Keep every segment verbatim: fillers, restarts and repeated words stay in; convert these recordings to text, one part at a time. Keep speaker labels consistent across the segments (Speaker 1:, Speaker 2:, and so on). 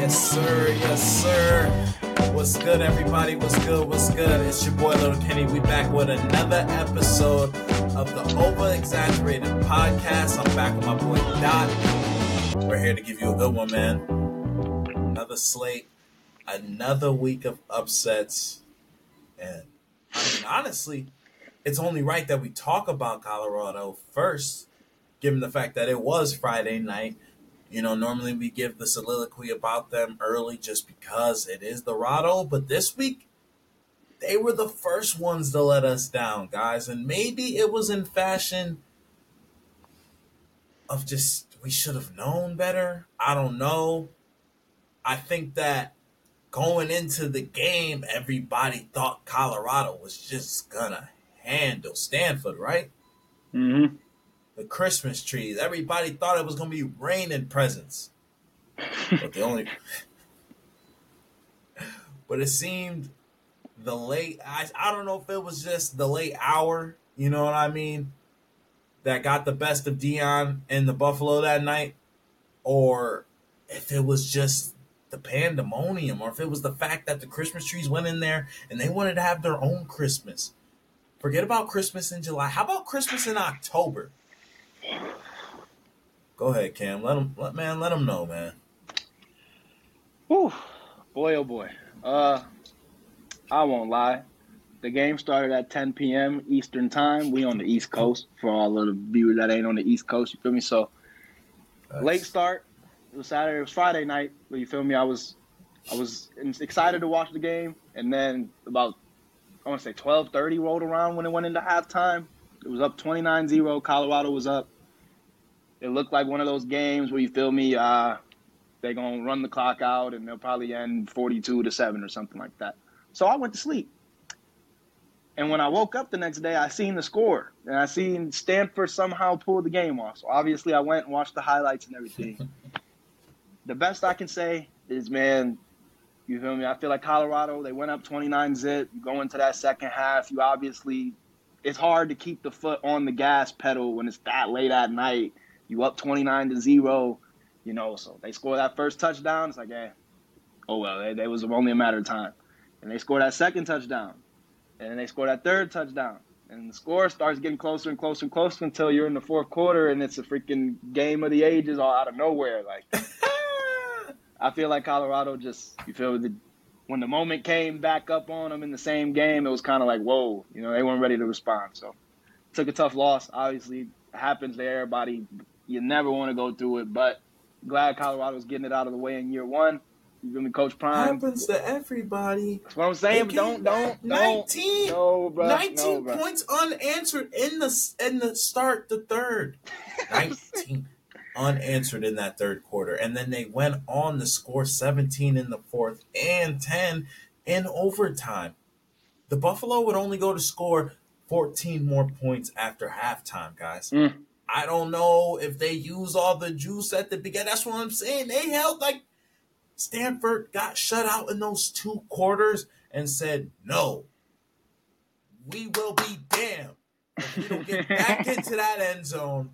Speaker 1: Yes, sir. Yes, sir. What's good, everybody? What's good? What's good? It's your boy, Little Kenny. We back with another episode of the Over-Exaggerated Podcast. I'm back with my boy, Dot. We're here to give you a good one, man. Another slate. Another week of upsets. And, I mean, honestly, it's only right that we talk about Colorado first, given the fact that it was Friday night. You know, normally we give the soliloquy about them early just because it is the Rado, but this week, they were the first ones to let us down, guys. And maybe it was in fashion of just, we should have known better. I don't know. I think that going into the game, everybody thought Colorado was just gonna handle Stanford, right?
Speaker 2: Mm-hmm.
Speaker 1: The Christmas trees. Everybody thought it was going to be raining presents. But the only... but it seemed the late... I, I don't know if it was just the late hour, you know what I mean, that got the best of Deion and the Buffalo that night, or if it was just the pandemonium, or if it was the fact that the Christmas trees went in there and they wanted to have their own Christmas. Forget about Christmas in July. How about Christmas in October? Go ahead, Cam. Let them, let, man. Let them know, man.
Speaker 2: Whew. Boy, oh boy. Uh, I won't lie. The game started at ten p.m. Eastern time. We on the East Coast for all of the viewers that ain't on the East Coast. You feel me? So
Speaker 1: Nice.
Speaker 2: Late start. It was Saturday. It was Friday night. But you feel me? I was, I was excited to watch the game, and then about I want to say twelve thirty rolled around when it went into halftime. It was up twenty-nine zero. Colorado was up. It looked like one of those games where you feel me, uh, they're going to run the clock out and they'll probably end forty-two to seven or something like that. So I went to sleep. And when I woke up the next day, I seen the score. And I seen Stanford somehow pull the game off. So obviously I went and watched the highlights and everything. The best I can say is, man, you feel me? I feel like Colorado, they went up twenty-nine zip. You go into that second half, you obviously, it's hard to keep the foot on the gas pedal when it's that late at night. You up twenty-nine to zero, you know, so they score that first touchdown. It's like, eh, oh, well, it, it was only a matter of time. And they score that second touchdown. And then they score that third touchdown. And the score starts getting closer and closer and closer until you're in the fourth quarter and it's a freaking game of the ages all out of nowhere. Like, I feel like Colorado just, you feel the, when the moment came back up on them in the same game, it was kind of like, whoa, you know, they weren't ready to respond. So took a tough loss. Obviously, it happens to everybody. You never want to go through it, but glad Colorado's getting it out of the way in year one. You feel me, Coach Prime?
Speaker 1: Happens to everybody.
Speaker 2: That's what I'm saying. But don't, don't,
Speaker 1: nineteen,
Speaker 2: don't. No, bro.
Speaker 1: nineteen
Speaker 2: no,
Speaker 1: points unanswered in the in the start, the third. nineteen unanswered in that third quarter, and then they went on to score seventeen in the fourth and ten in overtime. The Buffalo would only go to score fourteen more points after halftime, guys.
Speaker 2: Mm.
Speaker 1: I don't know if they use all the juice at the beginning. That's what I'm saying. They held like Stanford got shut out in those two quarters and said, no, we will be damned if we don't get back into that end zone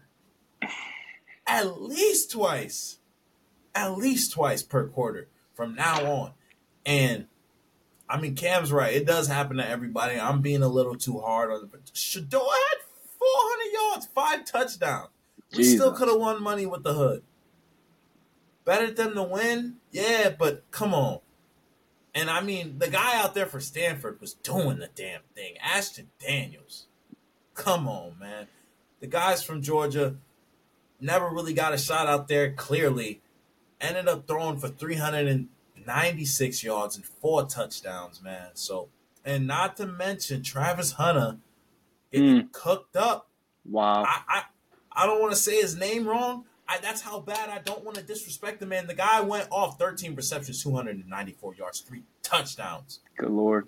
Speaker 1: at least twice, at least twice per quarter from now on. And I mean, Cam's right. It does happen to everybody. I'm being a little too hard on it. But Shador had four hundred yards, five touchdowns. We
Speaker 2: Jesus.
Speaker 1: still could have won money with the hood. Better than to win? Yeah, but come on. And I mean, the guy out there for Stanford was doing the damn thing. Ashton Daniels. Come on, man. The guys from Georgia never really got a shot out there, clearly. Ended up throwing for three hundred ninety-six yards and four touchdowns, man. So, and not to mention Travis Hunter getting mm. cooked up.
Speaker 2: Wow.
Speaker 1: I, I, I don't want to say his name wrong. I, that's how bad I don't want to disrespect the man. The guy went off thirteen receptions, two hundred ninety-four yards, three touchdowns.
Speaker 2: Good Lord.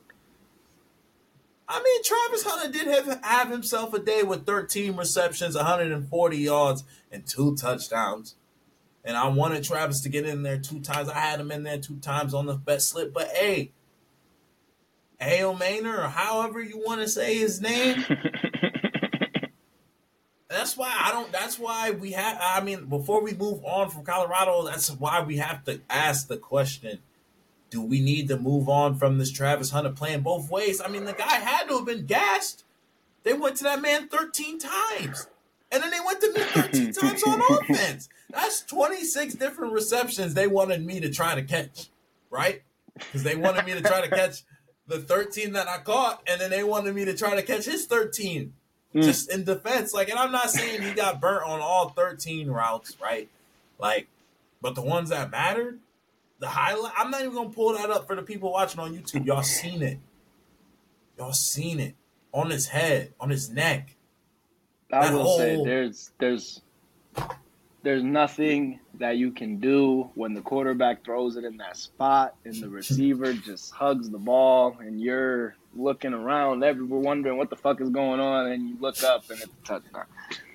Speaker 1: I mean, Travis Hunter did have, have himself a day with thirteen receptions, one hundred forty yards, and two touchdowns. And I wanted Travis to get in there two times. I had him in there two times on the bet slip. But, hey, Hail Maynor, or however you want to say his name, that that's why I don't. That's why we have. I mean, before we move on from Colorado, that's why we have to ask the question: do we need to move on from this Travis Hunter playing both ways? I mean, the guy had to have been gassed. They went to that man thirteen times, and then they went to me thirteen times on offense. That's twenty-six different receptions they wanted me to try to catch, right? Because they wanted me to try to catch the thirteen that I caught, and then they wanted me to try to catch his thirteen. Mm. Just in defense. Like, and I'm not saying he got burnt on all thirteen routes, right? Like, but the ones that mattered, the highlight, I'm not even going to pull that up for the people watching on YouTube. Y'all seen it. Y'all seen it. On his head, on his neck.
Speaker 2: I will whole... say there's there's there's nothing that you can do when the quarterback throws it in that spot and the receiver just hugs the ball and you're looking around, everywhere wondering what the fuck is going on, and you look up and it's a touchdown.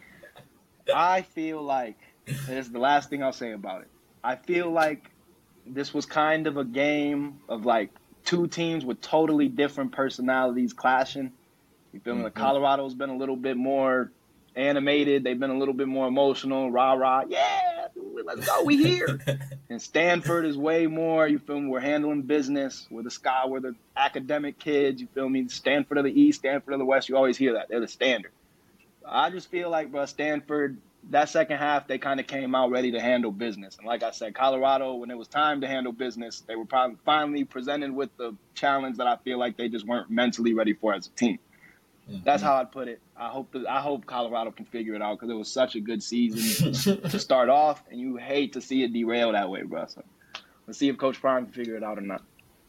Speaker 2: I feel like, this is the last thing I'll say about it, I feel like this was kind of a game of like two teams with totally different personalities clashing. You feel me? Mm-hmm. Like Colorado's been a little bit more animated. They've been a little bit more emotional. Rah, rah. Yeah, let's go. We here. And Stanford is way more, you feel me? We're handling business. We're the sky. We're the academic kids. You feel me? Stanford of the East, Stanford of the West. You always hear that. They're the standard. I just feel like, bro, Stanford, that second half, they kind of came out ready to handle business. And like I said, Colorado, when it was time to handle business, they were probably finally presented with the challenge that I feel like they just weren't mentally ready for as a team. That's how I'd put it. I hope that, I hope Colorado can figure it out because it was such a good season to start off, and you hate to see it derail that way, bro. So let's see if Coach Prime can figure it out or not.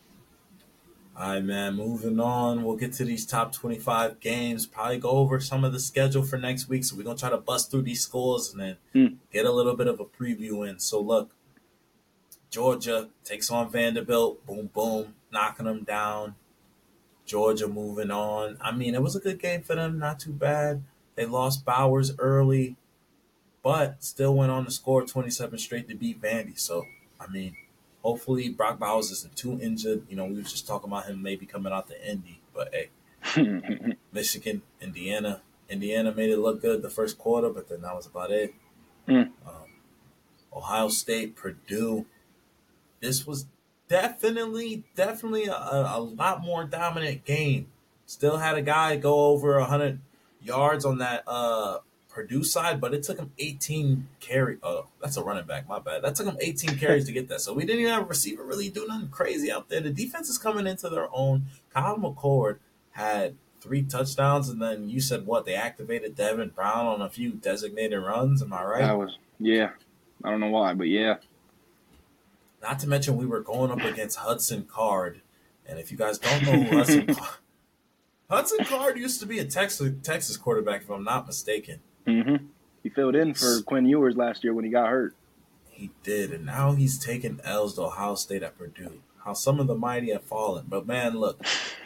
Speaker 1: All right, man. Moving on. We'll get to these top twenty-five games. Probably go over some of the schedule for next week. So we're going to try to bust through these scores and then mm. get a little bit of a preview in. So, look, Georgia takes on Vanderbilt. Boom, boom. Knocking them down. Georgia moving on. I mean, it was a good game for them. Not too bad. They lost Bowers early, but still went on to score twenty-seven straight to beat Vandy. So, I mean, hopefully Brock Bowers isn't too injured. You know, we were just talking about him maybe coming out to Indy. But, hey, Michigan, Indiana. Indiana made it look good the first quarter, but then that was about it. Mm. Um, Ohio State, Purdue. This was Definitely, definitely a, a lot more dominant game. Still had a guy go over one hundred yards on that uh, Purdue side, but it took him eighteen carries. Oh, that's a running back. My bad. That took him eighteen carries to get that. So we didn't even have a receiver really do nothing crazy out there. The defense is coming into their own. Kyle McCord had three touchdowns, and then you said what? They activated Devin Brown on a few designated runs. Am I right?
Speaker 2: That was, yeah. I don't know why, but yeah.
Speaker 1: Not to mention we were going up against Hudson Card. And if you guys don't know who Hudson Card Hudson Card used to be a Texas Texas quarterback, if I'm not mistaken.
Speaker 2: Mm-hmm. He filled in for Quinn Ewers last year when he got hurt.
Speaker 1: He did, and now he's taking L's to Ohio State at Purdue. How some of the mighty have fallen. But, man, look.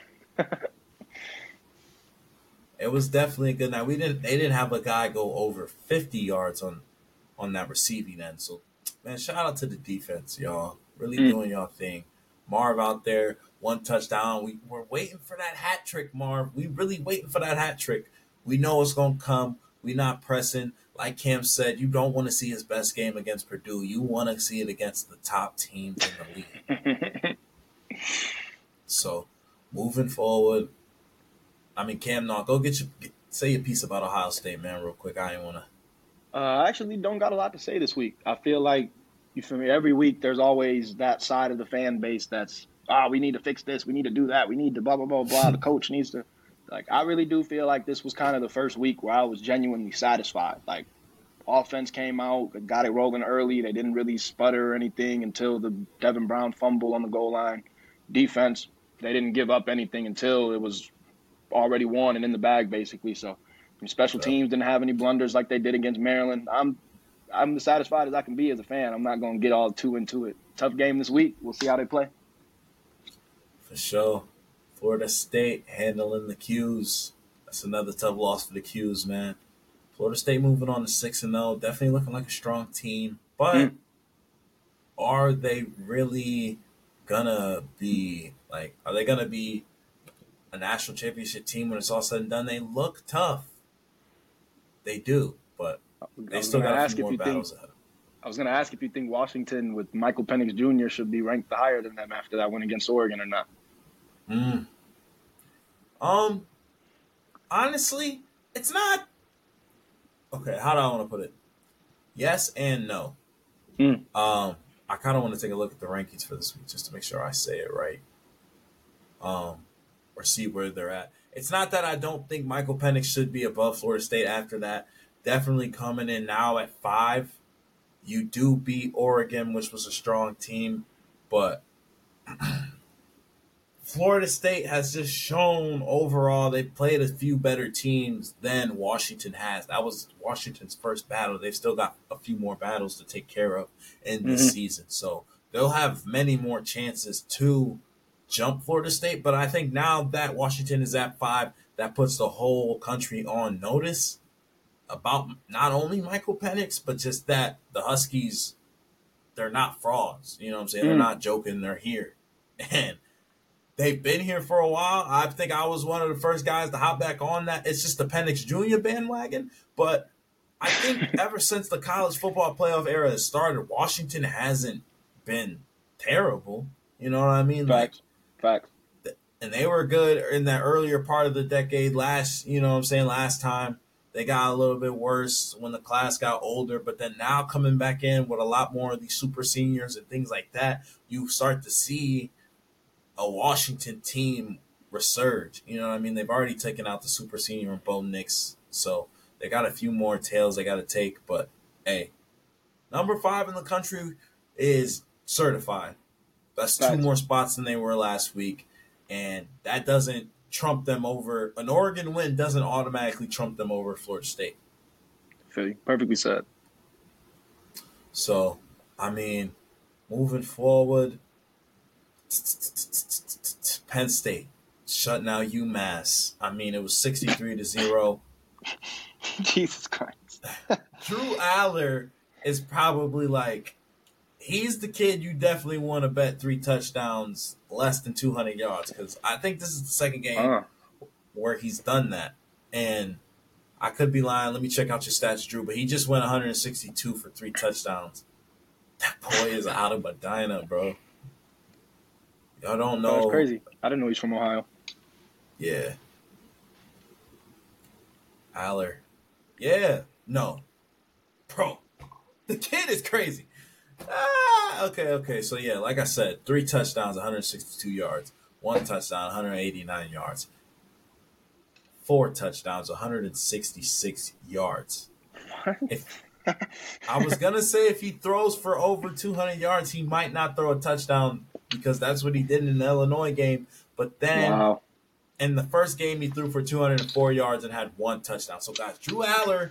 Speaker 1: It was definitely a good night. We didn't they didn't have a guy go over fifty yards on, on that receiving end, so man, shout out to the defense, y'all. Really mm. doing y'all thing. Marv out there, one touchdown. We, we're waiting for that hat trick, Marv. We really waiting for that hat trick. We know it's going to come. We not pressing. Like Cam said, you don't want to see his best game against Purdue. You want to see it against the top teams in the league. So, moving forward, I mean, Cam, no, go get your get, say your piece about Ohio State, man, real quick. I ain't want to.
Speaker 2: Uh, I actually don't got a lot to say this week. I feel like, you feel me, every week there's always that side of the fan base that's, ah, oh, we need to fix this, we need to do that, we need to blah, blah, blah, blah, the coach needs to. Like, I really do feel like this was kind of the first week where I was genuinely satisfied. Like, offense came out, got it rolling early, they didn't really sputter or anything until the Devin Brown fumble on the goal line. Defense, they didn't give up anything until it was already won and in the bag, basically, so. Special teams didn't have any blunders like they did against Maryland. I'm I'm as satisfied as I can be as a fan. I'm not going to get all too into it. Tough game this week. We'll see how they play.
Speaker 1: For sure. Florida State handling the Qs. That's another tough loss for the Qs, man. Florida State moving on to six and oh. Definitely looking like a strong team. But mm. are they really going to be, like, are they going to be a national championship team when it's all said and done? They look tough. They do. but they
Speaker 2: I was
Speaker 1: still
Speaker 2: gonna
Speaker 1: got a
Speaker 2: ask
Speaker 1: few
Speaker 2: if
Speaker 1: more
Speaker 2: you think
Speaker 1: battles ahead.
Speaker 2: I was gonna ask if you think Washington with Michael Penix Junior should be ranked higher than them after that win against Oregon or not.
Speaker 1: Mm. Um, honestly, it's not okay. How do I want to put it? Yes and no.
Speaker 2: Mm.
Speaker 1: Um, I kind of want to take a look at the rankings for this week just to make sure I say it right. Um, or see where they're at. It's not that I don't think Michael Penix should be above Florida State after that. Definitely coming in now at five. You do beat Oregon, which was a strong team, but Florida State has just shown overall they played a few better teams than Washington has. That was Washington's first battle. They've still got a few more battles to take care of in this
Speaker 2: Mm-hmm.
Speaker 1: season. So they'll have many more chances to jump Florida State. But I think now that Washington is at five, that puts the whole country on notice about not only Michael Penix, but just that the Huskies, they're not frauds. You know what I'm saying?
Speaker 2: Mm.
Speaker 1: They're not joking. They're here. And they've been here for a while. I think I was one of the first guys to hop back on that. It's just the Penix Junior bandwagon. But I think ever since the college football playoff era has started, Washington hasn't been terrible. You know what I mean?
Speaker 2: Facts.
Speaker 1: Like,
Speaker 2: Facts.
Speaker 1: and they were good in that earlier part of the decade last, you know what I'm saying, last time. They got a little bit worse when the class got older, but then now coming back in with a lot more of these super seniors and things like that, you start to see a Washington team resurge. You know what I mean? They've already taken out the super senior and Bo Nix, so they got a few more tails they got to take. But hey, number five in the country is certified. That's two
Speaker 2: Facts.
Speaker 1: more spots than they were last week, and that doesn't trump them over. An Oregon win doesn't automatically trump them over Florida State.
Speaker 2: Feel you. Perfectly said.
Speaker 1: So, I mean, moving forward, Penn State shutting out UMass. I mean, it was sixty-three to zero.
Speaker 2: Jesus Christ.
Speaker 1: Drew Aller is probably like, he's the kid you definitely want to bet three touchdowns, less than two hundred yards, because I think this is the second game
Speaker 2: Uh.
Speaker 1: where he's done that. And I could be lying. Let me check out your stats, Drew, but he just went one hundred sixty-two for three touchdowns. That boy is out of Medina, bro. Y'all don't know.
Speaker 2: That's crazy. I didn't know he's from Ohio.
Speaker 1: Yeah. Aller. Yeah. No. Bro. The kid is crazy. Ah, okay, okay. So, yeah, like I said, three touchdowns, one hundred sixty-two yards. One touchdown, one hundred eighty-nine yards. Four touchdowns, one hundred sixty-six yards.
Speaker 2: What?
Speaker 1: If I was going to say if he throws for over two hundred yards, he might not throw a touchdown because that's what he did in the Illinois game. But then
Speaker 2: Wow.
Speaker 1: in the first game, he threw for two hundred four yards and had one touchdown. So, guys, Drew Aller,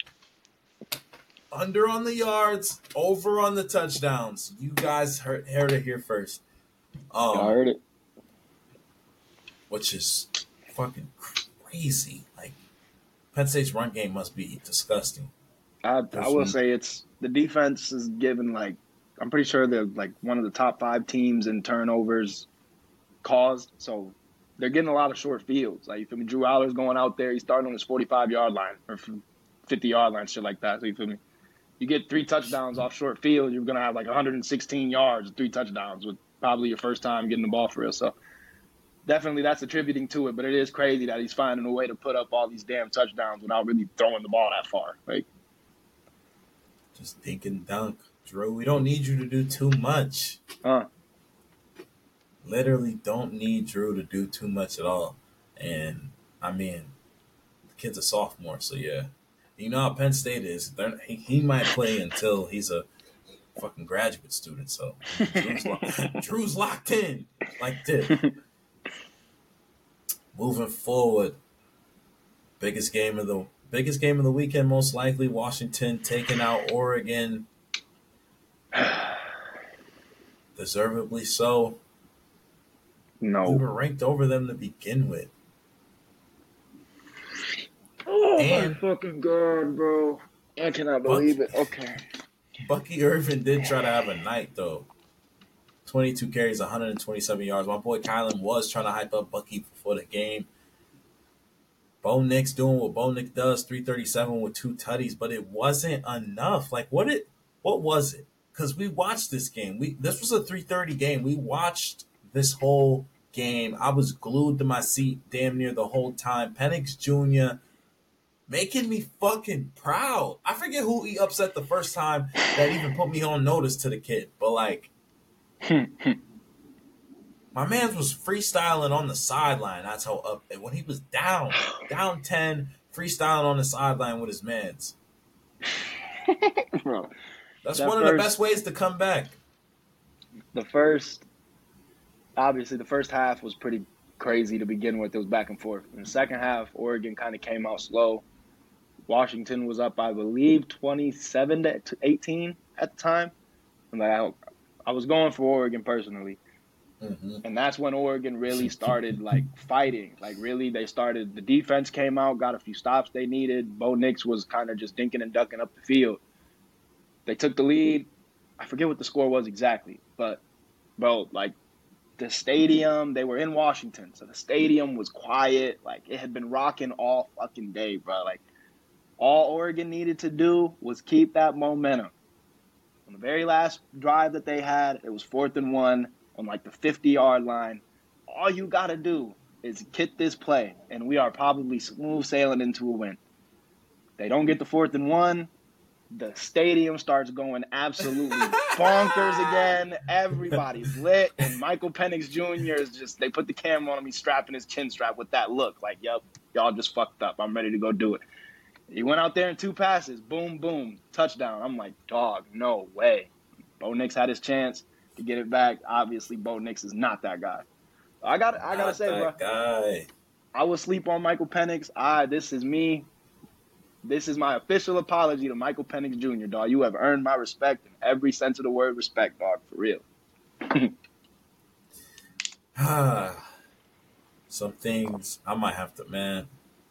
Speaker 1: under on the yards, over on the touchdowns. You guys heard, heard it here first. Um,
Speaker 2: I heard it.
Speaker 1: Which is fucking crazy. Like, Penn State's run game must be disgusting.
Speaker 2: I, I will say it's the defense is given like I'm pretty sure they're like one of the top five teams in turnovers caused. So they're getting a lot of short fields. Like you feel me? Drew Aller's going out there. He's starting on his forty-five yard line or fifty yard line, shit like that. So you feel me? You get three touchdowns off short field, you're gonna have like one hundred sixteen yards, three touchdowns with probably your first time getting the ball for real. So definitely that's attributing to it. But it is crazy that he's finding a way to put up all these damn touchdowns without really throwing the ball that far. Like.
Speaker 1: Just dink and dunk. Drew, we don't need you to do too much.
Speaker 2: Huh.
Speaker 1: Literally don't need Drew to do too much at all. And, I mean, the kid's a sophomore, so yeah. You know how Penn State is. He, he might play until he's a fucking graduate student, so Drew's, lo- Drew's locked in like this. Moving forward, biggest game of the Biggest game of the weekend, most likely, Washington taking out Oregon. Deservedly so.
Speaker 2: No.
Speaker 1: We were ranked over them to begin with.
Speaker 2: Oh,
Speaker 1: and
Speaker 2: my fucking God, bro. I cannot believe Bucky, it. Okay.
Speaker 1: Bucky Irvin did try to have a night, though. twenty-two carries, one hundred twenty-seven yards. My boy Kylan was trying to hype up Bucky before the game. Bo Nix doing what Bo Nix does, three thirty-seven with two tutties, but it wasn't enough. Like, what it, what was it? Because we watched this game. We This was a three thirty game. We watched this whole game. I was glued to my seat damn near the whole time. Penix Junior making me fucking proud. I forget who he upset the first time that even put me on notice to the kid. But, like, my man was freestyling on the sideline. That's how up. And when he was down, down ten, freestyling on the sideline with his mans.
Speaker 2: Bro,
Speaker 1: That's
Speaker 2: that
Speaker 1: one of
Speaker 2: first,
Speaker 1: the best ways to come back.
Speaker 2: The first, obviously, the first half was pretty crazy to begin with. It was back and forth. In the second half, Oregon kind of came out slow. Washington was up, I believe, twenty-seven to eighteen at the time. And like, I, I was going for Oregon personally. Mm-hmm. And that's when Oregon really started, like, fighting. Like, really, they started – the defense came out, got a few stops they needed. Bo Nix was kind of just dinking and ducking up the field. They took the lead. I forget what the score was exactly. But, bro, like, the stadium – they were in Washington. So the stadium was quiet. Like, it had been rocking all fucking day, bro. Like, all Oregon needed to do was keep that momentum. On the very last drive that they had, it was fourth and one. On like the fifty-yard line, all you got to do is get this play, and we are probably smooth sailing into a win. They don't get the fourth and one. The stadium starts going absolutely bonkers again. Everybody's lit, and Michael Penix Junior is just, they put the camera on him. He's strapping his chin strap with that look like, yep, y'all just fucked up. I'm ready to go do it. He went out there in two passes. Boom, boom, touchdown. I'm like, dog, no way. Bo Nix had his chance to get it back. Obviously, Bo Nix is not that guy. I got I gotta say, bro.
Speaker 1: Guy.
Speaker 2: I will sleep on Michael Penix. I this is me. This is my official apology to Michael Penix Junior, dog. You have earned my respect in every sense of the word respect, dog, for real.
Speaker 1: Some things I might have to, man.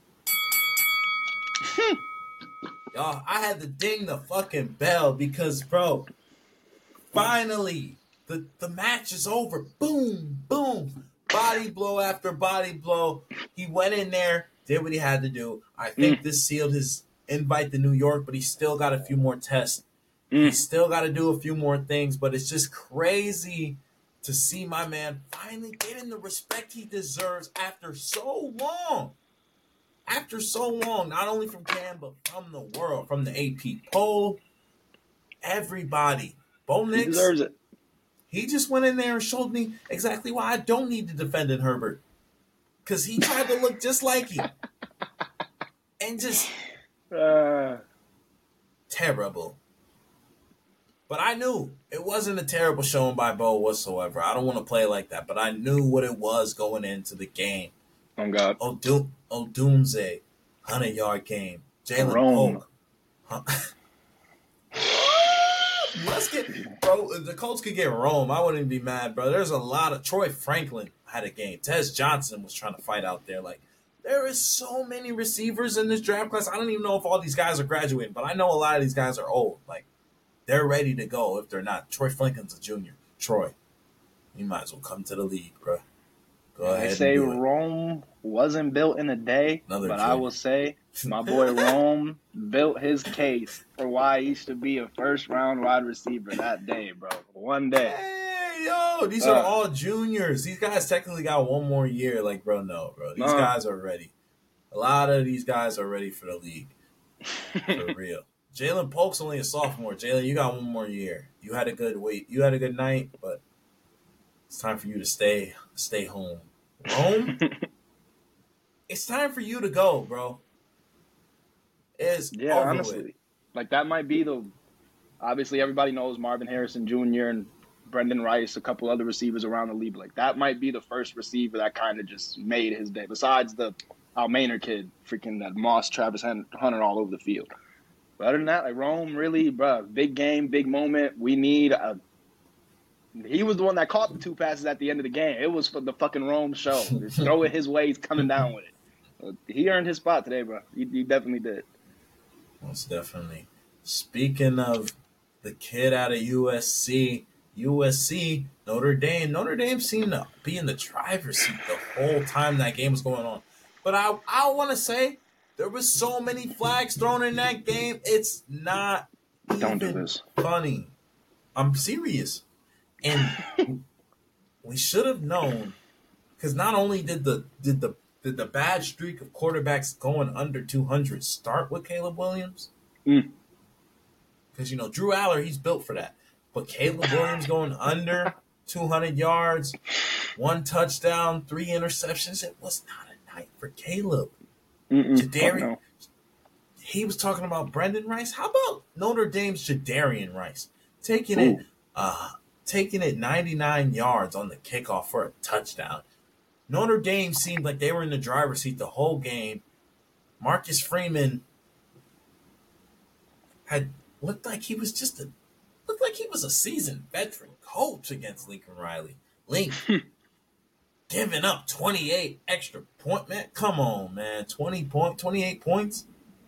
Speaker 1: Y'all, I had to ding the fucking bell because, bro, finally, The the match is over. Boom, boom. Body blow after body blow. He went in there, did what he had to do. I think mm. this sealed his invite to New York, but he still got a few more tests. Mm. He still got to do a few more things, but it's just crazy to see my man finally getting the respect he deserves after so long. After so long, not only from Cam, but from the world, from the A P poll, everybody. Bo Nix,
Speaker 2: he deserves it.
Speaker 1: He just went in there and showed me exactly why I don't need to defend in Herbert. Because he tried to look just like him. And just uh, terrible. But I knew it wasn't a terrible showing by Bo whatsoever. I don't want to play like that. But I knew what it was going into the game.
Speaker 2: Oh, God.
Speaker 1: Odum- Odunze, one hundred-yard game. Jalen Polk. Huh? Let's get, bro, if the Colts could get Rome, I wouldn't be mad, bro. There's a lot of, Troy Franklin had a game. Tez Johnson was trying to fight out there. Like, there is so many receivers in this draft class. I don't even know if all these guys are graduating, but I know a lot of these guys are old. Like, they're ready to go if they're not. Troy Franklin's a junior. Troy, you might as well come to the league, bro. Go ahead.
Speaker 2: I say Rome wasn't built in a day, Another but junior. I will say my boy Rome built his case for why he should be a first-round wide receiver that day, bro. One day.
Speaker 1: Hey, yo, these uh, are all juniors. These guys technically got one more year. Like, bro, no, bro. These uh, guys are ready. A lot of these guys are ready for the league. For real. Jalen Polk's only a sophomore. Jalen, you got one more year. You had a good wait. You had a good night, but it's time for you to stay stay home. Home? It's time for you to go, bro. It's
Speaker 2: yeah,
Speaker 1: over
Speaker 2: honestly.
Speaker 1: With.
Speaker 2: Like, that might be the – obviously, everybody knows Marvin Harrison Junior and Brendan Rice, a couple other receivers around the league. Like, that might be the first receiver that kind of just made his day, besides the Al Maynard kid, freaking that Moss, Travis Hunter all over the field. But other than that, like, Rome really, bro, big game, big moment. We need a – he was the one that caught the two passes at the end of the game. It was for the fucking Rome show. Just throw it his way. He's coming down with it. But he earned his spot today, bro. He, he definitely did.
Speaker 1: Most definitely. Speaking of the kid out of U S C, U S C, Notre Dame. Notre Dame seemed to be in the driver's seat the whole time that game was going on. But I I want to say there was so many flags thrown in that game. It's not
Speaker 2: Don't do
Speaker 1: even
Speaker 2: this.
Speaker 1: funny. I'm serious. And we should have known, because not only did the did the did the bad streak of quarterbacks going under two hundred start with Caleb Williams, because
Speaker 2: Mm.
Speaker 1: you know Drew Aller, he's built for that. But Caleb Williams going under two hundred yards, one touchdown, three interceptions. It was not a night for Caleb.
Speaker 2: Mm-mm.
Speaker 1: Jadarian,
Speaker 2: Oh, no.
Speaker 1: he was talking about Brendan Rice. How about Notre Dame's Jadarian Rice taking
Speaker 2: Ooh.
Speaker 1: it, uh, taking it ninety-nine yards on the kickoff for a touchdown? Notre Dame seemed like they were in the driver's seat the whole game. Marcus Freeman had looked like he was just a looked like he was a seasoned veteran coach against Lincoln Riley. Link giving up twenty-eight extra point, man. Come on, man. twenty point, twenty-eight points.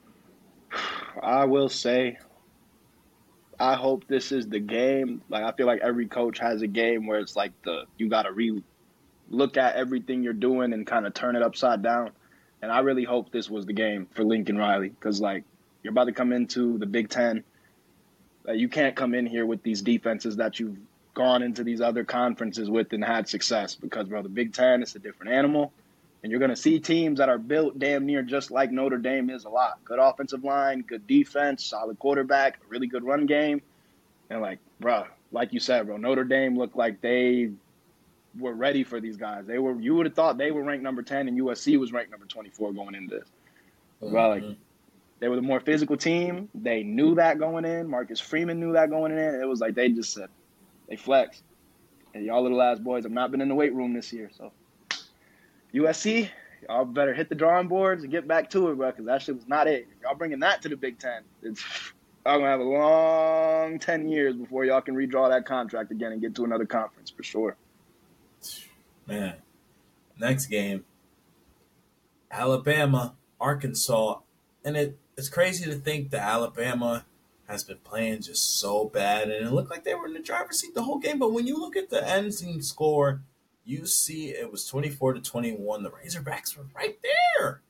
Speaker 2: I will say, I hope this is the game. Like, I feel like every coach has a game where it's like the you got to re look at everything you're doing and kind of turn it upside down. And I really hope this was the game for Lincoln Riley, because like you're about to come into the Big Ten. Like, you can't come in here with these defenses that you've gone into these other conferences with and had success, because, bro, the Big Ten is a different animal. And you're going to see teams that are built damn near just like Notre Dame is a lot. Good offensive line, good defense, solid quarterback, really good run game. And, like, bro, like you said, bro, Notre Dame looked like they were ready for these guys. They were. You would have thought they were ranked number ten and U S C was ranked number twenty-four going into this. Mm-hmm. Bro, like, they were the more physical team. They knew that going in. Marcus Freeman knew that going in. It was like they just said, they flexed. And y'all little ass boys have not been in the weight room this year. So U S C, y'all better hit the drawing boards and get back to it, bro, because that shit was not it. Y'all bringing that to the Big Ten. It's, y'all going to have a long ten years before y'all can redraw that contract again and get to another conference for sure.
Speaker 1: Man, next game, Alabama, Arkansas. And it, it's crazy to think that Alabama has been playing just so bad. And it looked like they were in the driver's seat the whole game. But when you look at the ending score, you see it was twenty-four to twenty-one. The Razorbacks were right there.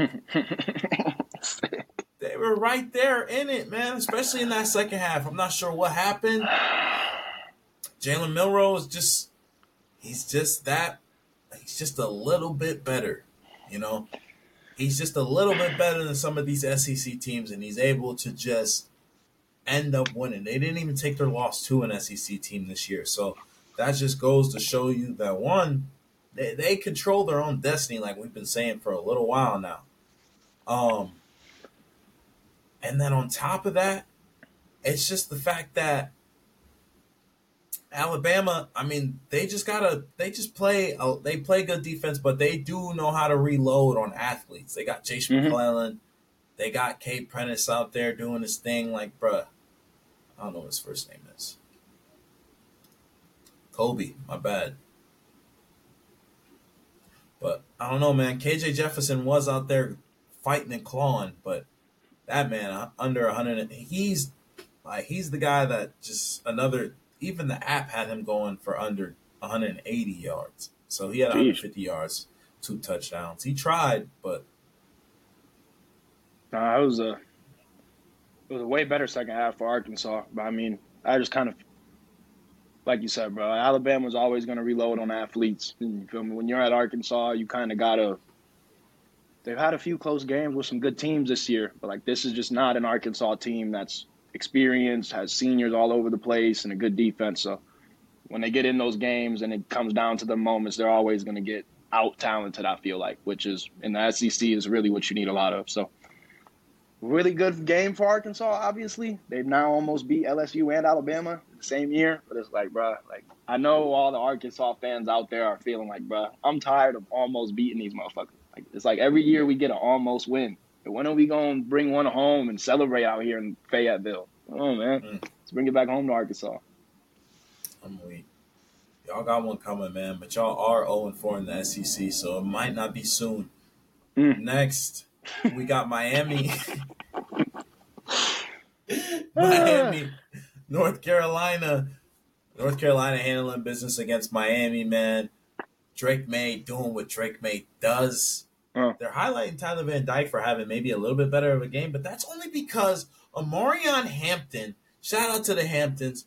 Speaker 1: They were right there in it, man, especially in that second half. I'm not sure what happened. Jalen Milroe is just, he's just that, he's just a little bit better, you know. He's just a little bit better than some of these S E C teams, and he's able to just end up winning. They didn't even take their loss to an S E C team this year. So that just goes to show you that, one, they, they control their own destiny, like we've been saying for a little while now. Um, and then on top of that, it's just the fact that Alabama, I mean, they just gotta, they just play, uh, they play good defense, but they do know how to reload on athletes. They got Chase mm-hmm. McClellan, they got Cade Prentice out there doing his thing. Like, bruh, I don't know what his first name is. Kobe, my bad. But I don't know, man. K J Jefferson was out there fighting and clawing, but that man under one hundred, he's like, he's the guy that just another. Even the app had him going for under one hundred eighty yards. So he had one hundred fifty yards, two touchdowns. He tried, but
Speaker 2: nah, it was a it was a way better second half for Arkansas. But I mean, I just kind of, like you said, bro, Alabama's always going to reload on athletes. You feel me? When you're at Arkansas, you kind of gotta. They've had a few close games with some good teams this year, but like this is just not an Arkansas team that's experienced, has seniors all over the place, and a good defense. So when they get in those games and it comes down to the moments, they're always going to get out-talented, I feel like, which is in the S E C is really what you need a lot of. So really good game for Arkansas, obviously. They've now almost beat L S U and Alabama the same year. But it's like, bro, like I know all the Arkansas fans out there are feeling like, bro, I'm tired of almost beating these motherfuckers. Like, it's like every year we get an almost win. When are we going to bring one home and celebrate out here in Fayetteville? Oh, man. Mm. Let's bring it back home to Arkansas.
Speaker 1: I'm weak. Y'all got one coming, man. But y'all are oh and four in the S E C, so it might not be soon. Mm. Next, we got Miami. Miami, North Carolina. North Carolina handling business against Miami, man. Drake May doing what Drake May does.
Speaker 2: Huh.
Speaker 1: They're highlighting Tyler Van Dyke for having maybe a little bit better of a game, but that's only because Omarion Hampton, shout out to the Hamptons,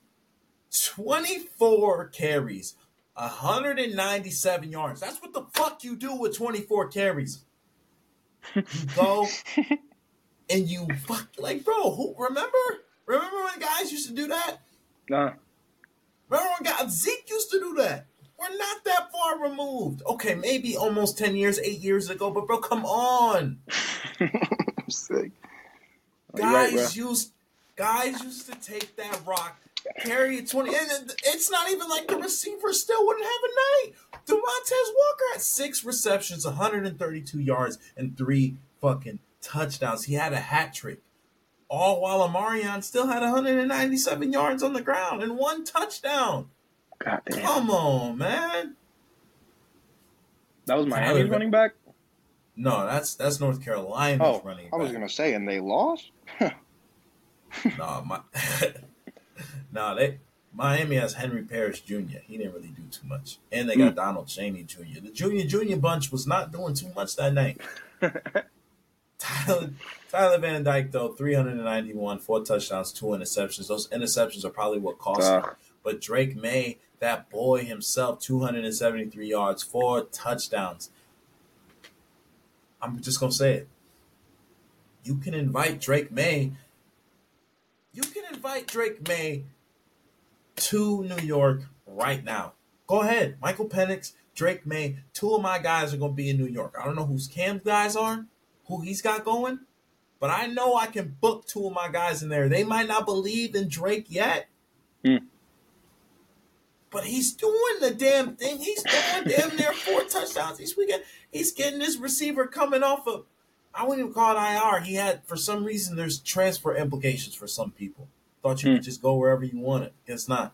Speaker 1: twenty-four carries, one hundred ninety-seven yards. That's what the fuck you do with twenty-four carries. You go and you fuck, like, bro, who, remember? Remember when guys used to do that?
Speaker 2: Nah.
Speaker 1: Remember when guys, Zeke used to do that? We're not that far removed. Okay, maybe almost ten years, eight years ago, but bro, come on.
Speaker 2: Sick.
Speaker 1: Guys
Speaker 2: right,
Speaker 1: used guys used to take that rock, carry it twenty, and it's not even like the receiver still wouldn't have a night. Demontez Walker had six receptions, one hundred thirty-two yards, and three fucking touchdowns. He had a hat trick. All while Omarion still had one hundred ninety-seven yards on the ground and one touchdown.
Speaker 2: God damn.
Speaker 1: Come on, man.
Speaker 2: That was Miami's running back?
Speaker 1: No, that's that's North Carolina's
Speaker 2: oh,
Speaker 1: running back.
Speaker 2: I was going to say, and they lost?
Speaker 1: no, my, no, they Miami has Henry Parrish Junior He didn't really do too much. And they got mm. Donald Chaney Junior The Junior Junior bunch was not doing too much that night. Tyler, Tyler Van Dyke, though, three hundred ninety-one, four touchdowns, two interceptions. Those interceptions are probably what cost uh. him. But Drake May, that boy himself, two hundred seventy-three yards, four touchdowns. I'm just going to say it. You can invite Drake May. You can invite Drake May to New York right now. Go ahead. Michael Penix, Drake May, two of my guys are going to be in New York. I don't know whose Cam's guys are, who he's got going, but I know I can book two of my guys in there. They might not believe in Drake yet.
Speaker 2: Hmm.
Speaker 1: But he's doing the damn thing. He's doing damn near four touchdowns this weekend. He's getting this receiver coming off of, I wouldn't even call it I R. He had, for some reason, there's transfer implications for some people. Thought you
Speaker 2: hmm.
Speaker 1: could just go wherever you wanted. Guess not.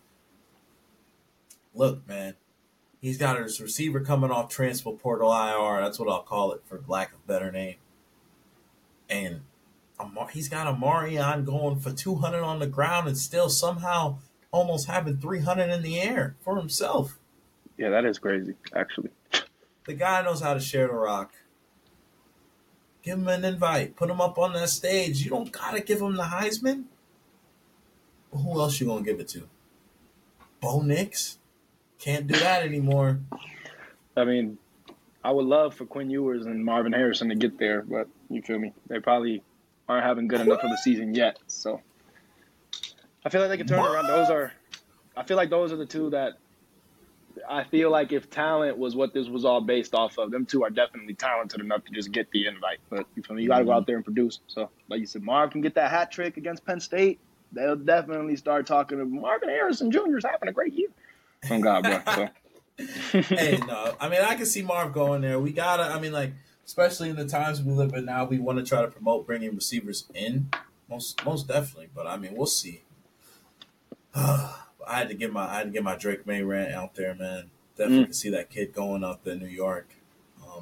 Speaker 1: Look, man. He's got his receiver coming off transfer portal I R. That's what I'll call it for lack of a better name. And Amar- he's got Omarion going for two hundred on the ground and still somehow almost having three hundred in the air for himself.
Speaker 2: Yeah, that is crazy, actually.
Speaker 1: The guy knows how to share the rock. Give him an invite. Put him up on that stage. You don't got to give him the Heisman. Well, who else you going to give it to? Bo Nix? Can't do that anymore.
Speaker 2: I mean, I would love for Quinn Ewers and Marvin Harrison to get there, but you feel me? They probably aren't having good enough of a season yet, so I feel like they can turn
Speaker 1: What?
Speaker 2: around. Those are, I feel like those are the two that I feel like if talent was what this was all based off of, them two are definitely talented enough to just get the invite. But you feel me? You got to go out there and produce. So, like you said, Marv can get that hat trick against Penn State. They'll definitely start talking to Marvin Harrison Junior is having a great year. Oh God, bro. So.
Speaker 1: Hey, no, I mean I can see Marv going there. We gotta. I mean, like especially in the times we live in now, we want to try to promote bringing receivers in. Most, most definitely. But I mean, we'll see. I had to get my I had to get my Drake May rant out there, man. Definitely mm. can see that kid going out there in New York. Um,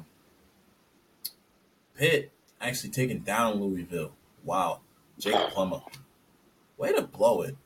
Speaker 1: Pitt actually taking down Louisville. Wow, Jake Plummer, way to blow it.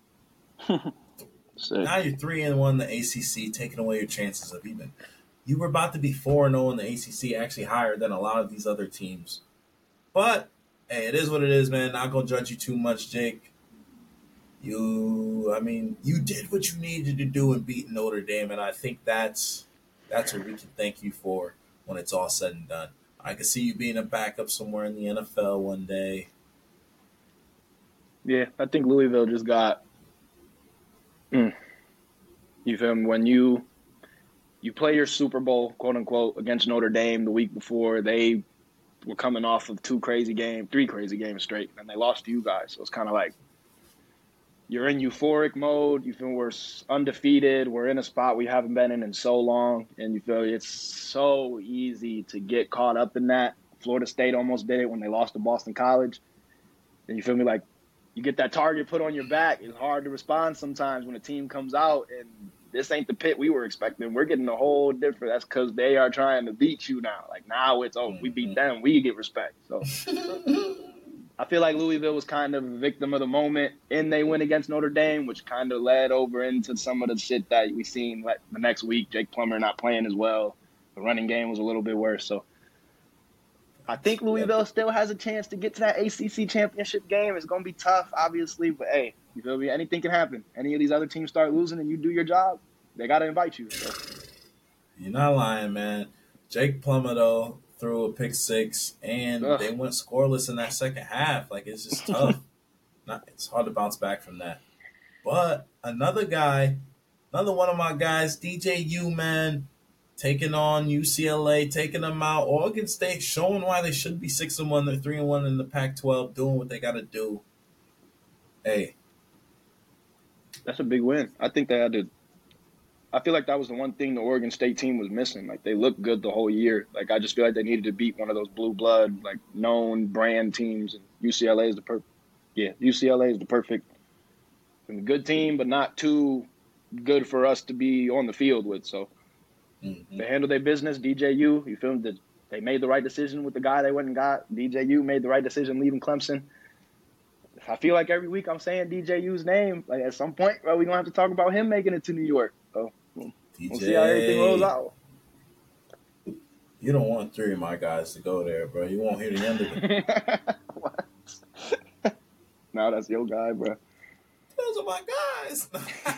Speaker 1: Now you're three and one in the A C C, taking away your chances of even. You were about to be four and zero in the A C C, actually higher than a lot of these other teams. But hey, it is what it is, man. Not gonna judge you too much, Jake. You, I mean, you did what you needed to do in beating Notre Dame, and I think that's that's what we can thank you for when it's all said and done. I could see you being a backup somewhere in the N F L one day.
Speaker 2: Yeah, I think Louisville just got. Mm, you feel me? When you you play your Super Bowl, quote unquote, against Notre Dame the week before, they were coming off of two crazy games, three crazy games straight, and they lost to you guys. So it's kind of like. You're in euphoric mode. You feel we're undefeated. We're in a spot we haven't been in in so long. And you feel it's so easy to get caught up in that. Florida State almost did it when they lost to Boston College. And you feel me? Like you get that target put on your back. It's hard to respond sometimes when a team comes out. And this ain't the Pitt we were expecting. We're getting a whole different. That's because they are trying to beat you now. Like now it's, oh, we beat them. We get respect. So I feel like Louisville was kind of a victim of the moment, and they win against Notre Dame, which kind of led over into some of the shit that we seen like the next week. Jake Plummer not playing as well. The running game was a little bit worse. So I think Louisville still has a chance to get to that A C C championship game. It's going to be tough, obviously, but hey, you feel me? Anything can happen. Any of these other teams start losing and you do your job, they got to invite you. So.
Speaker 1: You're not lying, man. Jake Plummer, though, threw a pick six, and Ugh. they went scoreless in that second half. Like, it's just tough. Not, it's hard to bounce back from that. But another guy, another one of my guys, D J U, man, taking on U C L A, taking them out. Oregon State showing why they should be six and one. They're three and one in the Pac twelve, doing what they got to do. Hey,
Speaker 2: that's a big win. I think they had to. I feel like that was the one thing the Oregon State team was missing. Like, they looked good the whole year. Like, I just feel like they needed to beat one of those blue blood, like, known brand teams. And U C L A is the perfect. Yeah, U C L A is the perfect, good team, but not too good for us to be on the field with. So. Mm-hmm. They handled their business. D J U, you feel me? They made the right decision with the guy they went and got. D J U made the right decision leaving Clemson. I feel like every week I'm saying D J U's name. Like, at some point, bro, we're going to have to talk about him making it to New York. So we'll, we'll see how everything rolls out.
Speaker 1: You don't want three of my guys to go there, bro. You won't hear the end of it.
Speaker 2: What? Now that's your guy, bro.
Speaker 1: Those are my guys.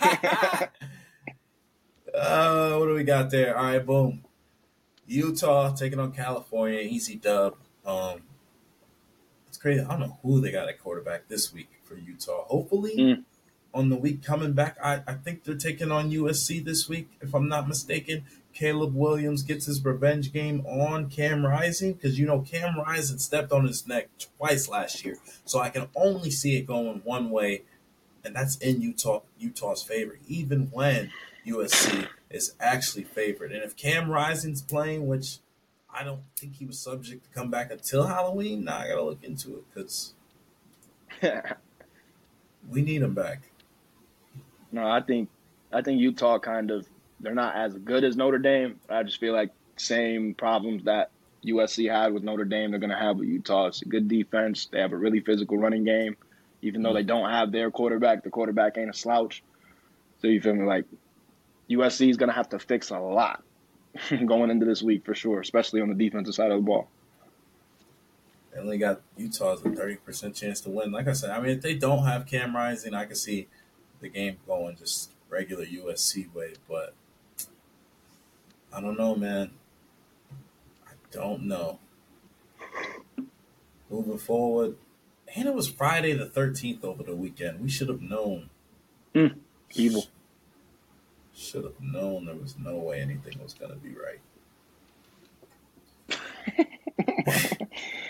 Speaker 1: Uh, what do we got there? All right, boom. Utah taking on California, easy dub. Um, it's crazy. I don't know who they got at quarterback this week for Utah. Hopefully, mm. on the week coming back, I, I think they're taking on U S C this week, if I'm not mistaken. Caleb Williams gets his revenge game on Cam Rising because, you know, Cam Rising stepped on his neck twice last year. So I can only see it going one way, and that's in Utah Utah's favor, even when U S C is actually favored. And if Cam Rising's playing, which I don't think he was subject to come back until Halloween, nah, I got to look into it because we need him back.
Speaker 2: No, I think I think Utah kind of, they're not as good as Notre Dame. I just feel like same problems that U S C had with Notre Dame, they're going to have with Utah. It's a good defense. They have a really physical running game. Even though they don't have their quarterback, the quarterback ain't a slouch. So you feel me? Like, U S C is going to have to fix a lot going into this week for sure, especially on the defensive side of the ball.
Speaker 1: They only got Utah's a thirty percent chance to win. Like I said, I mean, if they don't have Cam Rising, I can see the game going just regular U S C way. But I don't know, man. I don't know. Moving forward, and it was Friday the thirteenth over the weekend. We should have known.
Speaker 2: Mm, evil.
Speaker 1: Should have known there was no way anything was going to be right.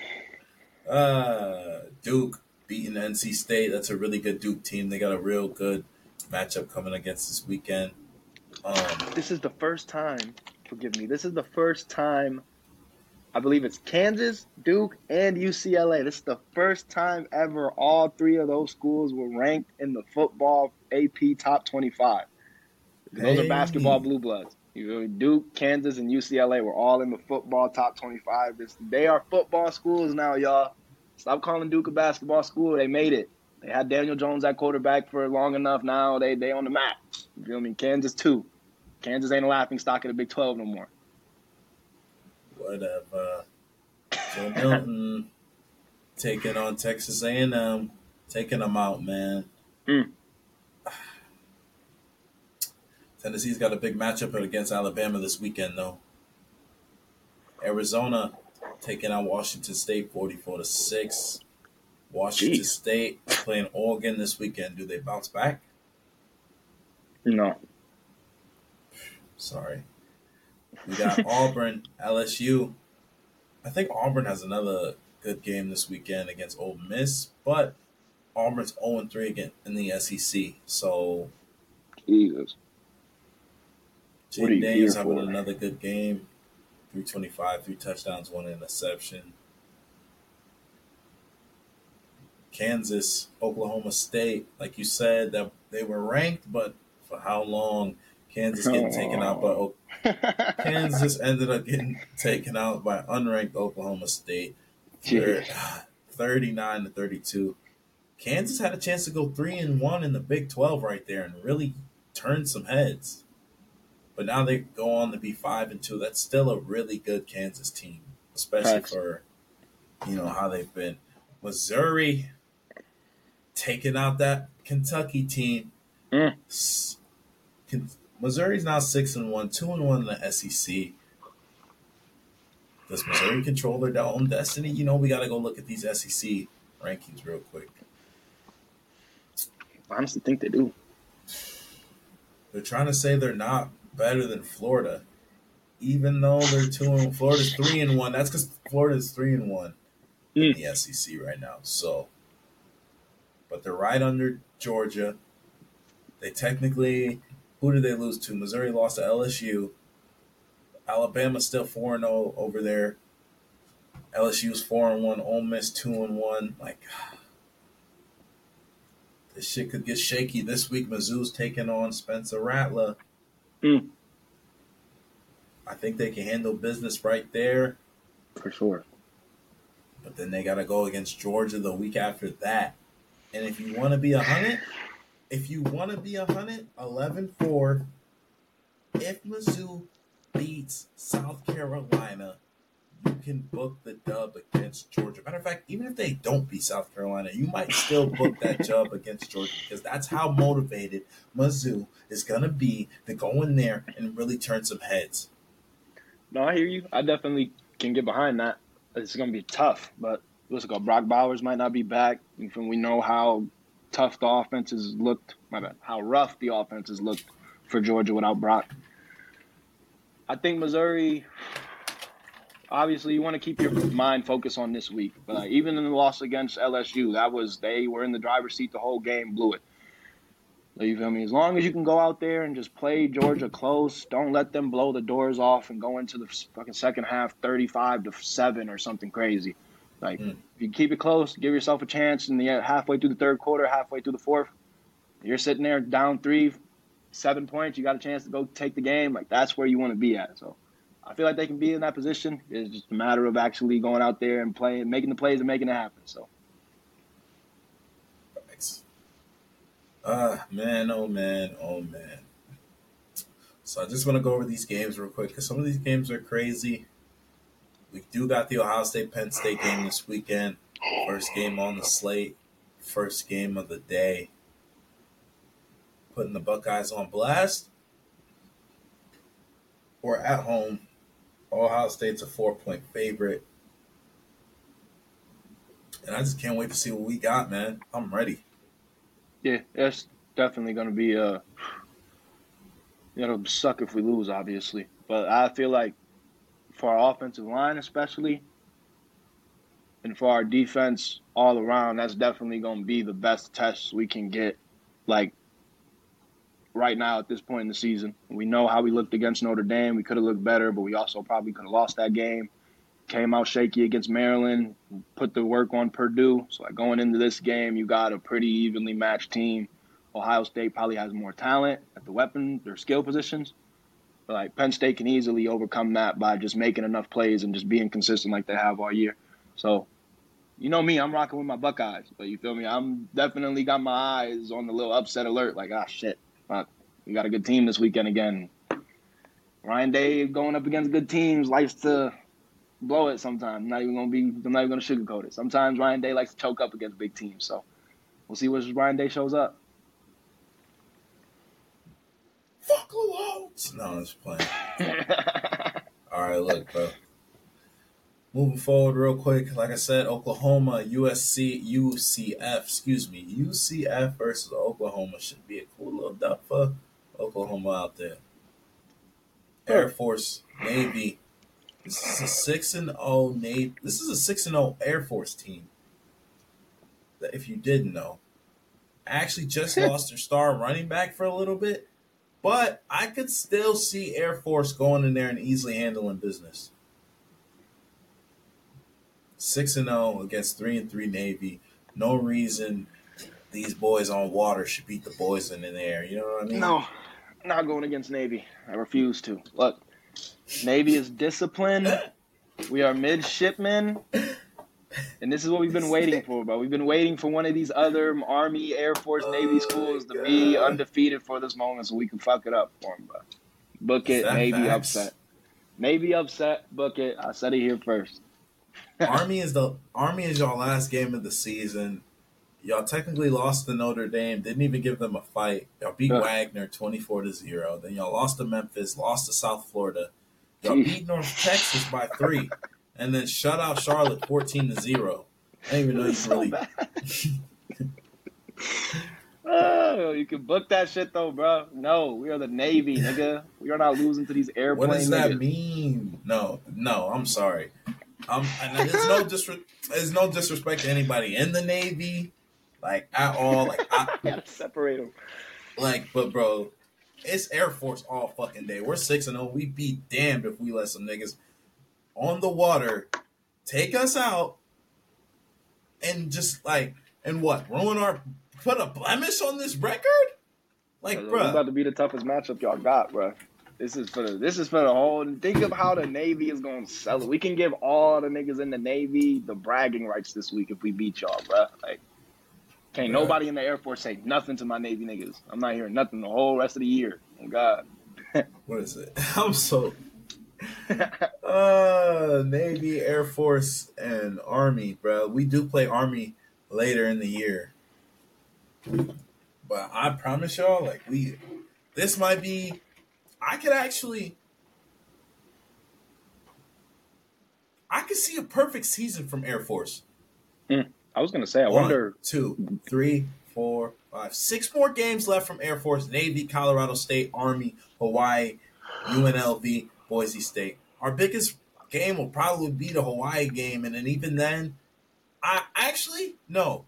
Speaker 1: uh, Duke beating N C State. That's a really good Duke team. They got a real good matchup coming against this weekend. Um,
Speaker 2: this is the first time, forgive me, this is the first time, I believe it's Kansas, Duke, and U C L A. This is the first time ever all three of those schools were ranked in the football A P top twenty-five. Those hey. are basketball blue bloods. You know, Duke, Kansas, and U C L A were all in the football top twenty-five. This, they are football schools now, y'all. Stop calling Duke a basketball school. They made it. They had Daniel Jones at quarterback for long enough now. They they on the map. You feel me? Kansas, too. Kansas ain't a laughing stock in the Big twelve no more.
Speaker 1: Whatever. Joe Milton taking on Texas A and M. Taking them out, man.
Speaker 2: Mm.
Speaker 1: Tennessee's got a big matchup against Alabama this weekend, though. Arizona taking out Washington State forty-four to six. Washington Jeez. State playing Oregon this weekend. Do they bounce back?
Speaker 2: No.
Speaker 1: Sorry. We got Auburn, L S U. I think Auburn has another good game this weekend against Ole Miss, but Auburn's oh and three again in the S E C. So,
Speaker 2: Jesus.
Speaker 1: Jaden Daniels having another good game. three twenty-five, three touchdowns, one interception. Kansas, Oklahoma State, like you said, that they were ranked, but for how long? Kansas getting oh. taken out by Kansas ended up getting taken out by unranked Oklahoma State, thirty-nine to thirty-two. Kansas had a chance to go three and one in the Big twelve right there and really turn some heads. But now they go on to be five and two. That's still a really good Kansas team, especially Thanks. for you know, how they've been. Missouri taking out that Kentucky team.
Speaker 2: Mm.
Speaker 1: Missouri's now six and one, two and one in the S E C. Does Missouri control their own destiny? You know, we got to go look at these S E C rankings real quick.
Speaker 2: I honestly think they do.
Speaker 1: They're trying to say they're not better than Florida, even though they're two and Florida's three and one. That's because Florida's three and one mm. in the S E C right now. So, but they're right under Georgia. They technically, who did they lose to? Missouri lost to L S U. Alabama's still four and zero over there. L S U's four and one. Ole Miss two and one. Like, this shit could get shaky this week. Mizzou's taking on Spencer Rattler.
Speaker 2: Mm.
Speaker 1: I think they can handle business right there.
Speaker 2: For sure.
Speaker 1: But then they got to go against Georgia the week after that. And if you want to be a hundred, if you want to be a hundred, eleven four. If Mizzou beats South Carolina, you can book the dub against Georgia. Matter of fact, even if they don't beat South Carolina, you might still book that dub against Georgia because that's how motivated Mizzou is going to be to go in there and really turn some heads.
Speaker 2: No, I hear you. I definitely can get behind that. It's going to be tough, but let's go. Brock Bowers might not be back. And we know how tough the offenses looked, how rough the offenses looked for Georgia without Brock. I think Missouri, obviously, you want to keep your mind focused on this week. But like, even in the loss against L S U, that was they were in the driver's seat the whole game, blew it. So you feel me? As long as you can go out there and just play Georgia close, don't let them blow the doors off and go into the fucking second half thirty-five to seven or something crazy. Like, mm. if you keep it close, give yourself a chance, and the halfway through the third quarter, halfway through the fourth, you're sitting there down three, seven points, you got a chance to go take the game. Like, that's where you want to be at. So I feel like they can be in that position. It's just a matter of actually going out there and playing, making the plays and making it happen. So.
Speaker 1: Thanks. Ah, man, oh, man, oh, man. So I just want to go over these games real quick because some of these games are crazy. We do got the Ohio State-Penn State game this weekend. First game on the slate. First game of the day. Putting the Buckeyes on blast. We're at home. Ohio State's a four-point favorite. And I just can't wait to see what we got, man. I'm ready.
Speaker 2: Yeah, that's definitely going to be a – it'll suck if we lose, obviously. But I feel like for our offensive line especially and for our defense all around, that's definitely going to be the best test we can get, like, right now at this point in the season. We know how we looked against Notre Dame. We could have looked better, but we also probably could have lost that game. Came out shaky against Maryland, put the work on Purdue. So like going into this game, you got a pretty evenly matched team. Ohio State probably has more talent at the weapon, their skill positions. But like Penn State can easily overcome that by just making enough plays and just being consistent like they have all year. So, you know me, I'm rocking with my Buckeyes. But you feel me? I'm definitely got my eyes on the little upset alert. Like, ah, shit. Fuck. We got a good team this weekend again. Ryan Day going up against good teams likes to blow it sometimes. I'm not even gonna be. I'm not even gonna sugarcoat it. Sometimes Ryan Day likes to choke up against big teams. So we'll see what Ryan Day shows up.
Speaker 1: Fuck Lou Holtz. No, I'm just playing. All right, look, bro. Moving forward real quick, like I said, Oklahoma, U S C, U C F, excuse me, U C F versus Oklahoma should be a cool little dub for Oklahoma out there. Air Force, Navy. This is a six and oh Navy. This is a six and oh Air Force team. That if you didn't know, actually just lost their star running back for a little bit, but I could still see Air Force going in there and easily handling business. Six and zero against three and three Navy. No reason these boys on water should beat the boys in the air. You know what I mean?
Speaker 2: No, not going against Navy. I refuse to. Look, Navy is disciplined. We are midshipmen, and this is what we've been waiting for, bro. We've been waiting for one of these other Army, Air Force, Navy schools to be undefeated for this moment, so we can fuck it up for them, bro. Book it, Navy upset. Navy upset. Book it. I said it here first.
Speaker 1: Army is the Army is your last game of the season. Y'all technically lost to Notre Dame. Didn't even give them a fight. Y'all beat
Speaker 2: Ugh.
Speaker 1: Wagner twenty-four to zero. Then y'all lost to Memphis. Lost to South Florida. Y'all
Speaker 2: Jeez.
Speaker 1: beat North Texas by three, and then shut out Charlotte fourteen to zero. I didn't even know you
Speaker 2: So
Speaker 1: really.
Speaker 2: bad. Oh, you can book that shit though, bro. No, we are the Navy, nigga. We are not losing to these airplane
Speaker 1: What does that
Speaker 2: niggas.
Speaker 1: mean? No, no. I'm sorry. Um, and there's no disre- there's no disrespect to anybody in the Navy, like at all. Like, I,
Speaker 2: Gotta separate them.
Speaker 1: like, but bro, it's Air Force all fucking day. We're six and zero. We be damned if we let some niggas on the water take us out and just like and what ruin our put a blemish on this record. Like,
Speaker 2: We're
Speaker 1: bro,
Speaker 2: about to be the toughest matchup y'all got, bro. This is for the this is for the whole. Think of how the Navy is gonna sell it. We can give all the niggas in the Navy the bragging rights this week if we beat y'all, bro. Like, can't
Speaker 1: Bruh.
Speaker 2: nobody in the Air Force say nothing to my Navy niggas. I'm not hearing nothing the whole rest of the year. Oh God.
Speaker 1: what is it? I'm so. Uh, Navy, Air Force, and Army, bro. We do play Army later in the year, but I promise y'all, like we, this might be. I could actually, I could see a perfect season from Air Force.
Speaker 2: I was gonna say, I
Speaker 1: One,
Speaker 2: wonder.
Speaker 1: two, three, four, five, six more games left from Air Force, Navy, Colorado State, Army, Hawaii, U N L V, Boise State. Our biggest game will probably be the Hawaii game, and then even then, I actually no.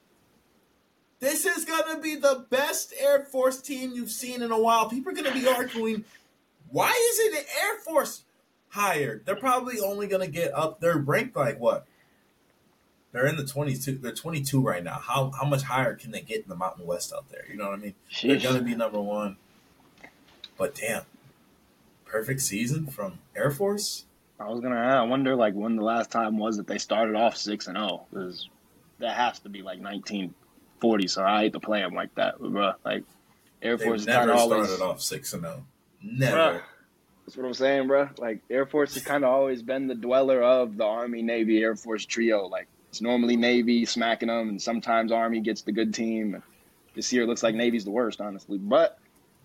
Speaker 1: This is gonna be the best Air Force team you've seen in a while. People are gonna be arguing, why isn't the Air Force higher? They're probably only gonna get up. They're ranked like what? They're in the twenty-two. They're twenty-two right now. How how much higher can they get in the Mountain West out there? You know what I mean?
Speaker 2: Sheesh.
Speaker 1: They're gonna be number one. But damn, perfect season from Air Force.
Speaker 2: I was gonna. I wonder like when the last time was that they started off six and zero. Because that has to be like nineteen forty. So I hate to play them like that, but bro. Like Air
Speaker 1: They've
Speaker 2: Force kind
Speaker 1: never
Speaker 2: of
Speaker 1: started
Speaker 2: always.
Speaker 1: off six and zero. Never.
Speaker 2: Bruh, that's what I'm saying, bro. Like Air Force has kind of always been the dweller of the Army, Navy, Air Force trio. Like it's normally Navy smacking them, and sometimes Army gets the good team. This year it looks like Navy's the worst, honestly. But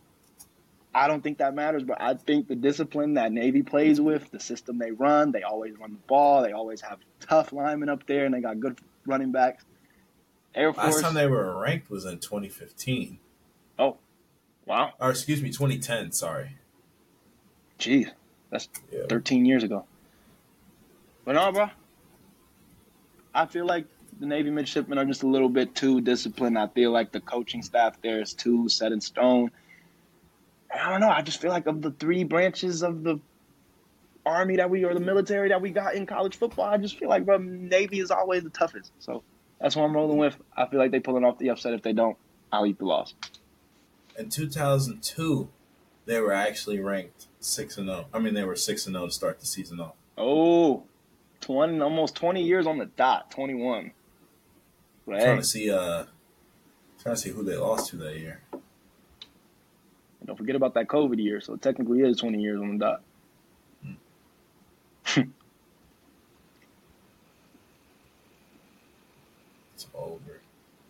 Speaker 2: I don't think that matters. But I think the discipline that Navy plays with, the system they run, they always run the ball. They always have tough linemen up there, and they got good running backs. Air Force.
Speaker 1: Last time they were ranked was in twenty fifteen.
Speaker 2: Oh, wow.
Speaker 1: Or excuse me, twenty ten. Sorry.
Speaker 2: Jeez, that's
Speaker 1: Yeah.
Speaker 2: thirteen years ago. But no, bro. I feel like the Navy midshipmen are just a little bit too disciplined. I feel like the coaching staff there is too set in stone. I don't know. I just feel like of the three branches of the Army that we or the military that we got in college football, I just feel like bro, Navy is always the toughest. So that's what I'm rolling with. I feel like they pulling off the upset. If they don't, I'll eat the loss.
Speaker 1: In two thousand two, they were actually ranked six and zero. I mean, they were six and zero to start the season off.
Speaker 2: Oh, twenty, almost twenty years on the dot. twenty-one. But
Speaker 1: Trying
Speaker 2: hey,
Speaker 1: to see, uh, trying to see who they lost to that year.
Speaker 2: don't forget about that COVID year. So it technically is twenty years on the dot.
Speaker 1: It's over.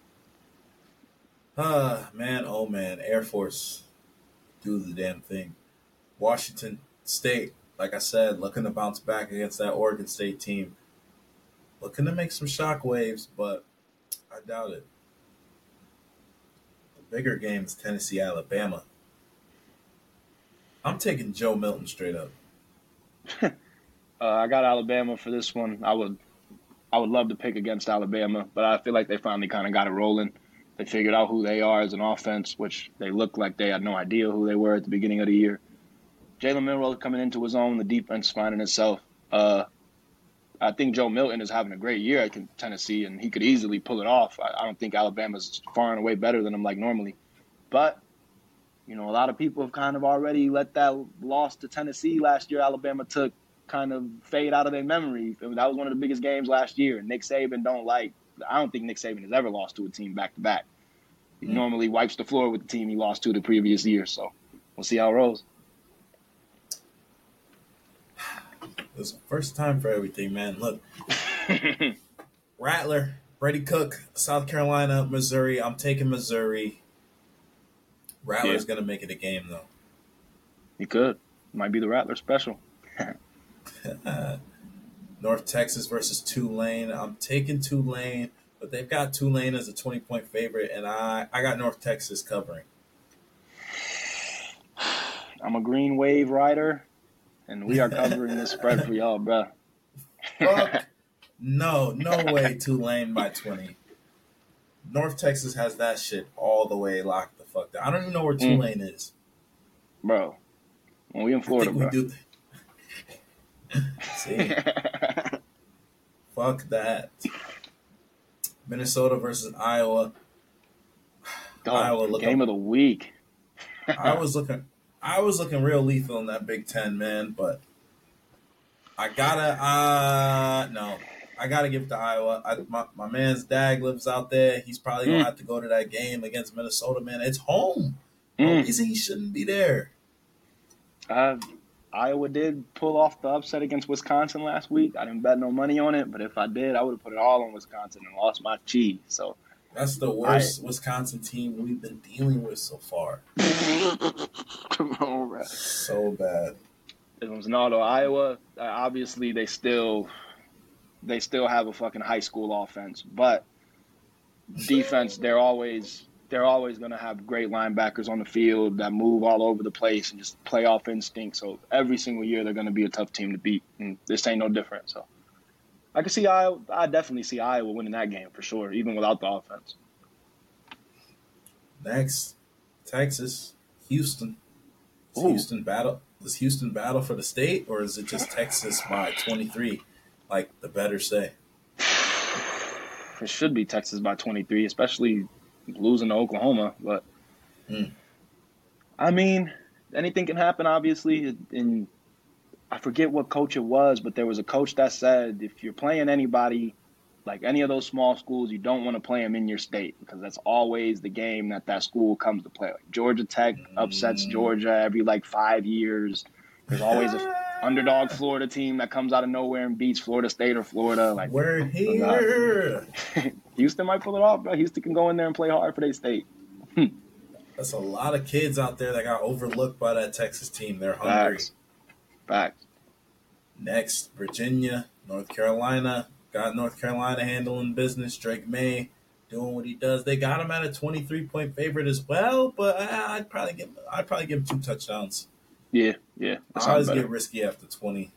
Speaker 1: Ah, man, oh man, Air Force, do the damn thing. Washington State, like I said, looking to bounce back against that Oregon State team. Looking to make some shockwaves, but I doubt it. The bigger game is Tennessee, Alabama. I'm taking Joe Milton straight up.
Speaker 2: Uh, I got Alabama for this one. I would, I would love to pick against Alabama, but I feel like they finally kind of got it rolling. They figured out who they are as an offense, which they looked like they had no idea who they were at the beginning of the year. Jalen Milroe coming into his own, the defense finding itself. Uh, I think Joe Milton is having a great year at Tennessee, and he could easily pull it off. I, I don't think Alabama's far and away better than him like normally. But, you know, a lot of people have kind of already let that loss to Tennessee last year Alabama took kind of fade out of their memory. That was one of the biggest games last year. Nick Saban don't like – I don't think Nick Saban has ever lost to a team back-to-back. He mm. normally wipes the floor with the team he lost to the previous year. So we'll see how it rolls.
Speaker 1: There's a first time for everything, man. Look, Rattler, Brady Cook, South Carolina, Missouri. I'm taking Missouri. Rattler's
Speaker 2: Yeah.
Speaker 1: gonna make it a game though.
Speaker 2: He could. Might be the Rattler special.
Speaker 1: North Texas versus Tulane. I'm taking Tulane, but they've got Tulane as a twenty point favorite, and I, I got North Texas covering.
Speaker 2: I'm a Green Wave rider, and we are covering this spread for y'all, bro.
Speaker 1: Fuck. No, no way Tulane by twenty. North Texas has that shit all the way locked the fuck down. I don't even know where Tulane mm. is.
Speaker 2: Bro, when we in Florida,
Speaker 1: I think
Speaker 2: bro.
Speaker 1: we do. See? Fuck that. Minnesota versus Iowa.
Speaker 2: God, Iowa looking, game of the week.
Speaker 1: I was looking I was looking real lethal in that Big Ten, man, but I gotta uh no. I gotta give it to Iowa. I, my, my man's Dag lives out there. He's probably gonna mm. have to go to that game against Minnesota, man. It's home. Mm. No reason he shouldn't be there.
Speaker 2: Uh Iowa did pull off the upset against Wisconsin last week. I didn't bet no money on it, but if I did, I would have put it all on Wisconsin and lost my cheese. So
Speaker 1: that's the worst I, Wisconsin team we've been dealing with so far.
Speaker 2: Come on, bro.
Speaker 1: So bad.
Speaker 2: It was not Iowa. Uh, obviously, they still they still have a fucking high school offense, but defense, they're always. They're always going to have great linebackers on the field that move all over the place and just playoff instinct. So every single year they're going to be a tough team to beat, and this ain't no different. So I can see Iowa. I definitely see Iowa winning that game for sure, even without the offense.
Speaker 1: Next, Texas, Houston. Is Ooh. Houston battle? Does Houston battle for the state, or is it just Texas by twenty-three, like the better say?
Speaker 2: It should be Texas by twenty-three, especially losing to Oklahoma, but mm. I mean, anything can happen, obviously. And I forget what coach it was, but there was a coach that said if you're playing anybody, like any of those small schools, you don't want to play them in your state because that's always the game that that school comes to play. Like Georgia Tech upsets mm. Georgia every like five years. There's always an underdog Florida team that comes out of nowhere and beats Florida State or Florida. Like
Speaker 1: we're here.
Speaker 2: Houston might pull it off, bro. Houston can go in there and play hard for their state.
Speaker 1: That's a lot of kids out there that got overlooked by that Texas team. They're hungry.
Speaker 2: Facts. Facts.
Speaker 1: Next, Virginia, North Carolina. Got North Carolina handling business. Drake May doing what he does. They got him at a twenty-three point favorite as well, but I'd probably give I'd probably give him two touchdowns.
Speaker 2: Yeah, yeah.
Speaker 1: I always get risky after twenty.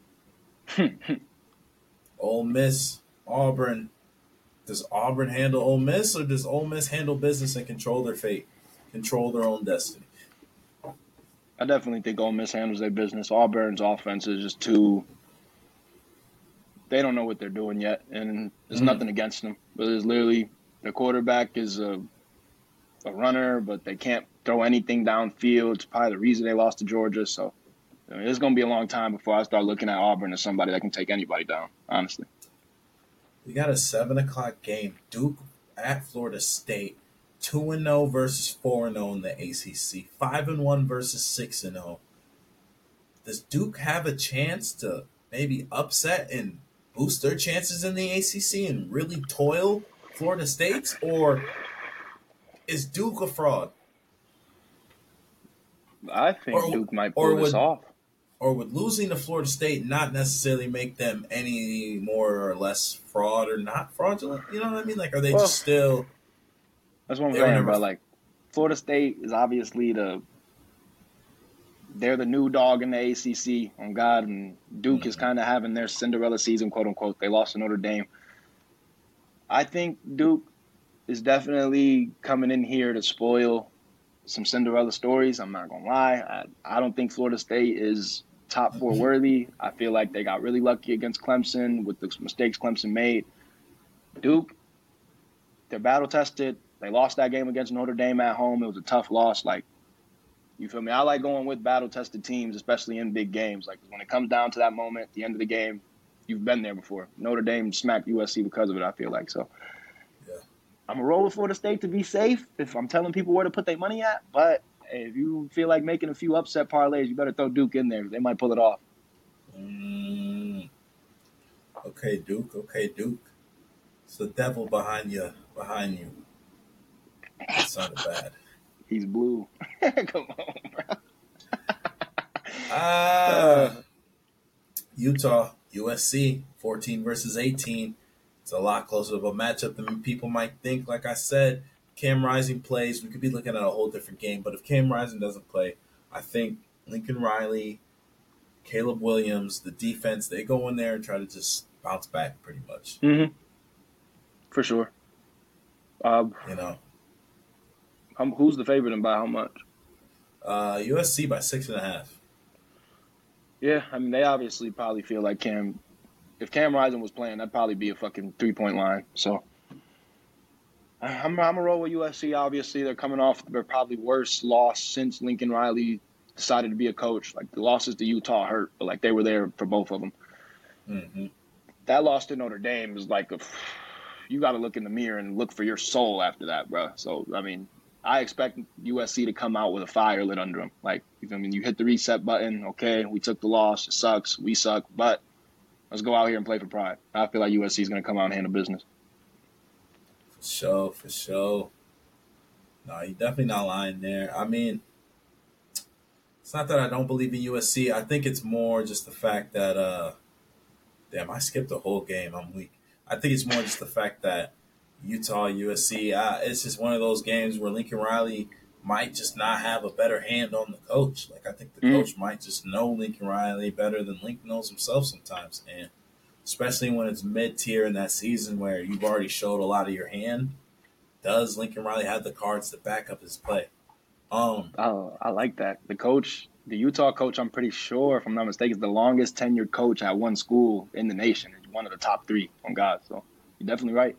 Speaker 1: Ole Miss, Auburn. Does Auburn handle Ole Miss, or does Ole Miss handle business and control their fate, control their own destiny?
Speaker 2: I definitely think Ole Miss handles their business. Auburn's offense is just too – they don't know what they're doing yet, and there's mm-hmm. nothing against them. But it's literally their quarterback is a, a runner, but they can't throw anything downfield. It's probably the reason they lost to Georgia. So I mean, it's going to be a long time before I start looking at Auburn as somebody that can take anybody down, honestly.
Speaker 1: We got a seven o'clock game. Duke at Florida State. two and oh versus four and oh in the A C C. five and one versus six and oh. Does Duke have a chance to maybe upset and boost their chances in the A C C and really toil Florida State? Or is Duke a fraud?
Speaker 2: I think or, Duke might pull this
Speaker 1: would,
Speaker 2: off.
Speaker 1: Or would losing to Florida State not necessarily make them any more or less fraud or not fraudulent? You know what I mean? Like, are they well, just still...
Speaker 2: That's what I'm saying, never... bro. Like, Florida State is obviously the... They're the new dog in the A C C, on God, and Duke mm-hmm. is kind of having their Cinderella season, quote-unquote. They lost to Notre Dame. I think Duke is definitely coming in here to spoil some Cinderella stories. I'm not going to lie. I, I don't think Florida State is top four worthy. I feel like they got really lucky against Clemson with the mistakes Clemson made. Duke, they're battle-tested. They lost that game against Notre Dame at home. It was a tough loss. Like, you feel me? I like going with battle-tested teams, especially in big games. Like, when it comes down to that moment, at the end of the game, you've been there before. Notre Dame smacked U S C because of it, I feel like. So yeah. I'm going to roll with Florida State to be safe if I'm telling people where to put their money at. But if you feel like making a few upset parlays, you better throw Duke in there. They might pull it off.
Speaker 1: Mm, Okay, Duke. Okay, Duke. It's the devil behind you. Behind you. That sounded bad.
Speaker 2: He's blue. Come on, bro.
Speaker 1: Ah,
Speaker 2: Uh,
Speaker 1: Utah, U S C, fourteen versus eighteen. It's a lot closer of a matchup than people might think. Like I said, Cam Rising plays. We could be looking at a whole different game. But if Cam Rising doesn't play, I think Lincoln Riley, Caleb Williams, the defense, they go in there and try to just bounce back pretty much.
Speaker 2: mm-hmm. For sure. Uh,
Speaker 1: You know,
Speaker 2: um, who's the favorite and by how much?
Speaker 1: uh, U S C by six and a half.
Speaker 2: Yeah, I mean, they obviously probably feel like Cam. If Cam Rising was playing, that'd probably be a fucking three point line. So I'm, I'm a roll with U S C. Obviously, they're coming off their probably worst loss since Lincoln Riley decided to be a coach. Like the losses to Utah hurt, but like they were there for both of them.
Speaker 1: Mm-hmm.
Speaker 2: That loss to Notre Dame is like a. You got to look in the mirror and look for your soul after that, bro. So I mean, I expect U S C to come out with a fire lit under them. Like, I mean, you hit the reset button. Okay, we took the loss. It sucks. We suck. But let's go out here and play for pride. I feel like U S C is going to come out and handle business.
Speaker 1: For sure, for sure. No, you're definitely not lying there. I mean, it's not that I don't believe in U S C. I think it's more just the fact that, uh, damn, I skipped the whole game. I'm weak. I think it's more just the fact that Utah, U S C, uh, it's just one of those games where Lincoln Riley might just not have a better hand on the coach. Like, I think the
Speaker 2: Mm.
Speaker 1: coach might just know Lincoln Riley better than Lincoln knows himself sometimes. And especially when it's mid-tier in that season where you've already showed a lot of your hand, does Lincoln Riley have the cards to back up his play? Um,
Speaker 2: Oh, I like that. The coach, the Utah coach, I'm pretty sure, if I'm not mistaken, is the longest tenured coach at one school in the nation. He's one of the top three on God. So you're definitely right.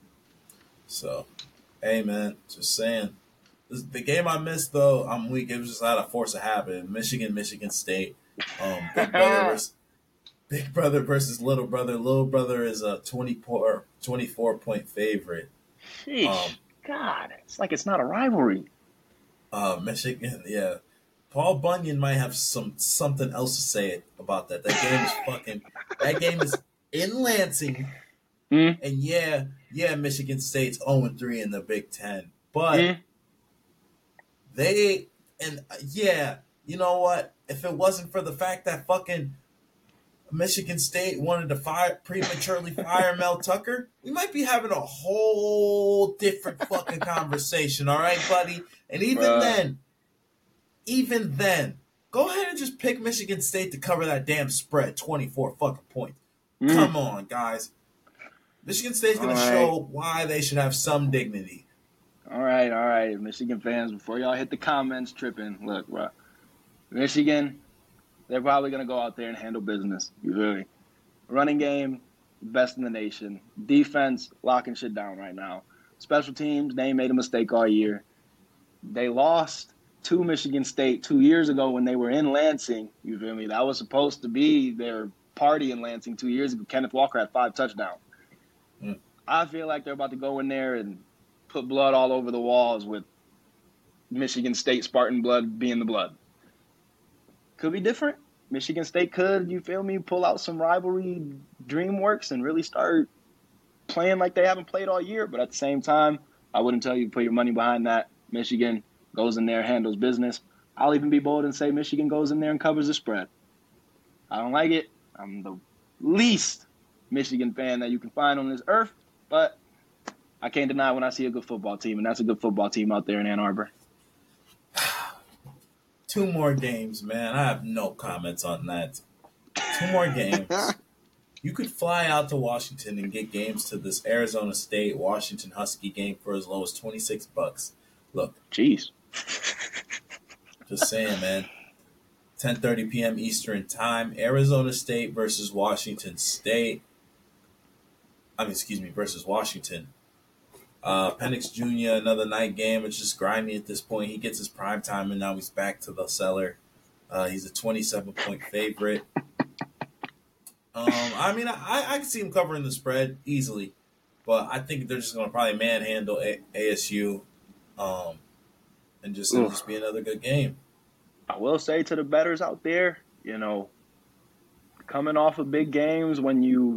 Speaker 1: So, hey, man, just saying. This, the game I missed, though, I'm weak. It was just out of force of habit. Michigan, Michigan State. Um, big brother versus big brother versus little brother. Little brother is a twenty-four, twenty-four point favorite.
Speaker 2: Sheesh.
Speaker 1: Um,
Speaker 2: God, it's like it's not a rivalry.
Speaker 1: uh, Michigan, yeah. Paul Bunyan might have some something else to say about that. That game is fucking. That game is in Lansing.
Speaker 2: Mm.
Speaker 1: And yeah, yeah, Michigan State's oh and three in the Big Ten. But
Speaker 2: Mm.
Speaker 1: they, and uh, yeah, you know what? If it wasn't for the fact that fucking Michigan State wanted to fire prematurely fire Mel Tucker, we might be having a whole different fucking conversation, all right, buddy? And even
Speaker 2: Bruh.
Speaker 1: then, even then, go ahead and just pick Michigan State to cover that damn spread, twenty-four fucking points.
Speaker 2: Mm.
Speaker 1: Come on, guys. Michigan State's going
Speaker 2: All
Speaker 1: to
Speaker 2: right.
Speaker 1: show why they should have some dignity.
Speaker 2: All right, all right, Michigan fans, before y'all hit the comments tripping, look, bro. Michigan, they're probably going to go out there and handle business. You feel me? Running game, best in the nation. Defense, locking shit down right now. Special teams, they ain't made a mistake all year. They lost to Michigan State two years ago when they were in Lansing. You feel me? That was supposed to be their party in Lansing two years ago. Kenneth Walker had five touchdowns.
Speaker 1: Mm.
Speaker 2: I feel like they're about to go in there and put blood all over the walls with Michigan State Spartan blood being the blood. Could be different. Michigan State could, you feel me, pull out some rivalry DreamWorks and really start playing like they haven't played all year. But at the same time, I wouldn't tell you to put your money behind that. Michigan goes in there, handles business. I'll even be bold and say Michigan goes in there and covers the spread. I don't like it. I'm the least Michigan fan that you can find on this earth, but I can't deny when I see a good football team, and that's a good football team out there in Ann Arbor.
Speaker 1: Two more games, man. I have no comments on that. Two more games. You could fly out to Washington and get games to this Arizona State Washington Husky game for as low as twenty-six bucks. Look,
Speaker 2: Jeez.
Speaker 1: just saying, man. ten thirty p.m. Eastern Time. Arizona State versus Washington State. I mean, excuse me, versus Washington. Uh, Penix Junior, another night game. It's just grimy at this point. He gets his prime time, and now he's back to the cellar. Uh, he's a twenty-seven point favorite. Um, I mean, I, I can see him covering the spread easily, but I think they're just going to probably manhandle A- ASU um, and just, it'll just be another good game.
Speaker 2: I will say to the bettors out there, you know, coming off of big games when you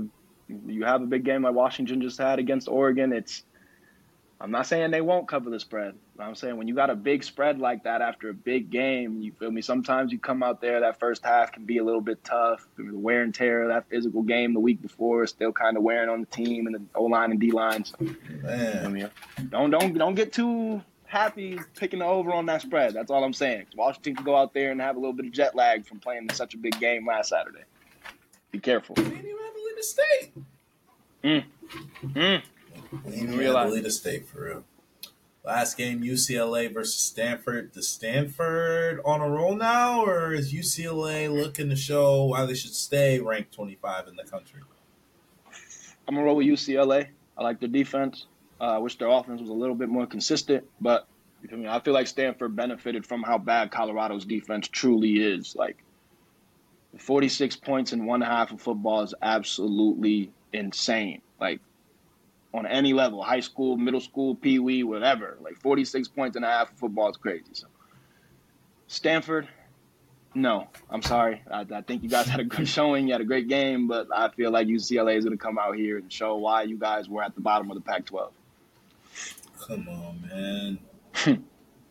Speaker 2: You have a big game like Washington just had against Oregon. It's I'm not saying they won't cover the spread. But I'm saying when you got a big spread like that after a big game, you feel me? Sometimes you come out there, that first half can be a little bit tough. The wear and tear of that physical game the week before is still kind of wearing on the team and the O-line and D-line. So,
Speaker 1: Man.
Speaker 2: I mean, don't, don't, don't get too happy picking the over on that spread. That's all I'm saying. Washington can go out there and have a little bit of jet lag from playing such a big game last Saturday. Be careful.
Speaker 1: They didn't even have to lead the state.
Speaker 2: Mm. Mm.
Speaker 1: They didn't even have to lead the state, for real. Last game, U C L A versus Stanford. Is Stanford on a roll now, or is U C L A looking to show why they should stay ranked twenty-five in the country?
Speaker 2: I'm going to roll with U C L A. I like their defense. Uh, I wish their offense was a little bit more consistent, but I mean, I feel like Stanford benefited from how bad Colorado's defense truly is. Like, forty-six points in one half of football is absolutely insane. Like, on any level, high school, middle school, pee-wee, whatever. Like, forty-six points in a half of football is crazy. So, Stanford, no. I'm sorry. I, I think you guys had a good showing. You had a great game, but I feel like U C L A is going to come out here and show why you guys were at the bottom of the Pac twelve.
Speaker 1: Come on, man.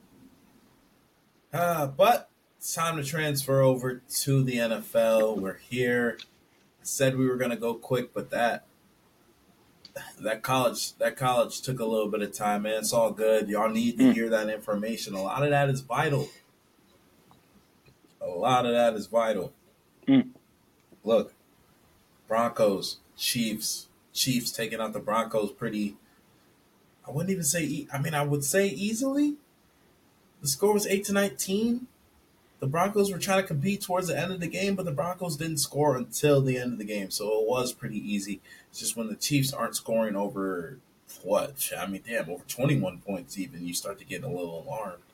Speaker 1: uh, but it's time to transfer over to the N F L. We're here. I said we were going to go quick, but that that college that college took a little bit of time, man. It's all good. Y'all need to hear that information. A lot of that is vital. A lot of that is vital.
Speaker 2: Mm.
Speaker 1: Look, Broncos, Chiefs, Chiefs taking out the Broncos pretty, I wouldn't even say, e- I mean, I would say easily. The score was eight to nineteen. The Broncos were trying to compete towards the end of the game, but the Broncos didn't score until the end of the game, so it was pretty easy. It's just when the Chiefs aren't scoring over, what? I mean, damn, over twenty-one points even, you start to get a little alarmed.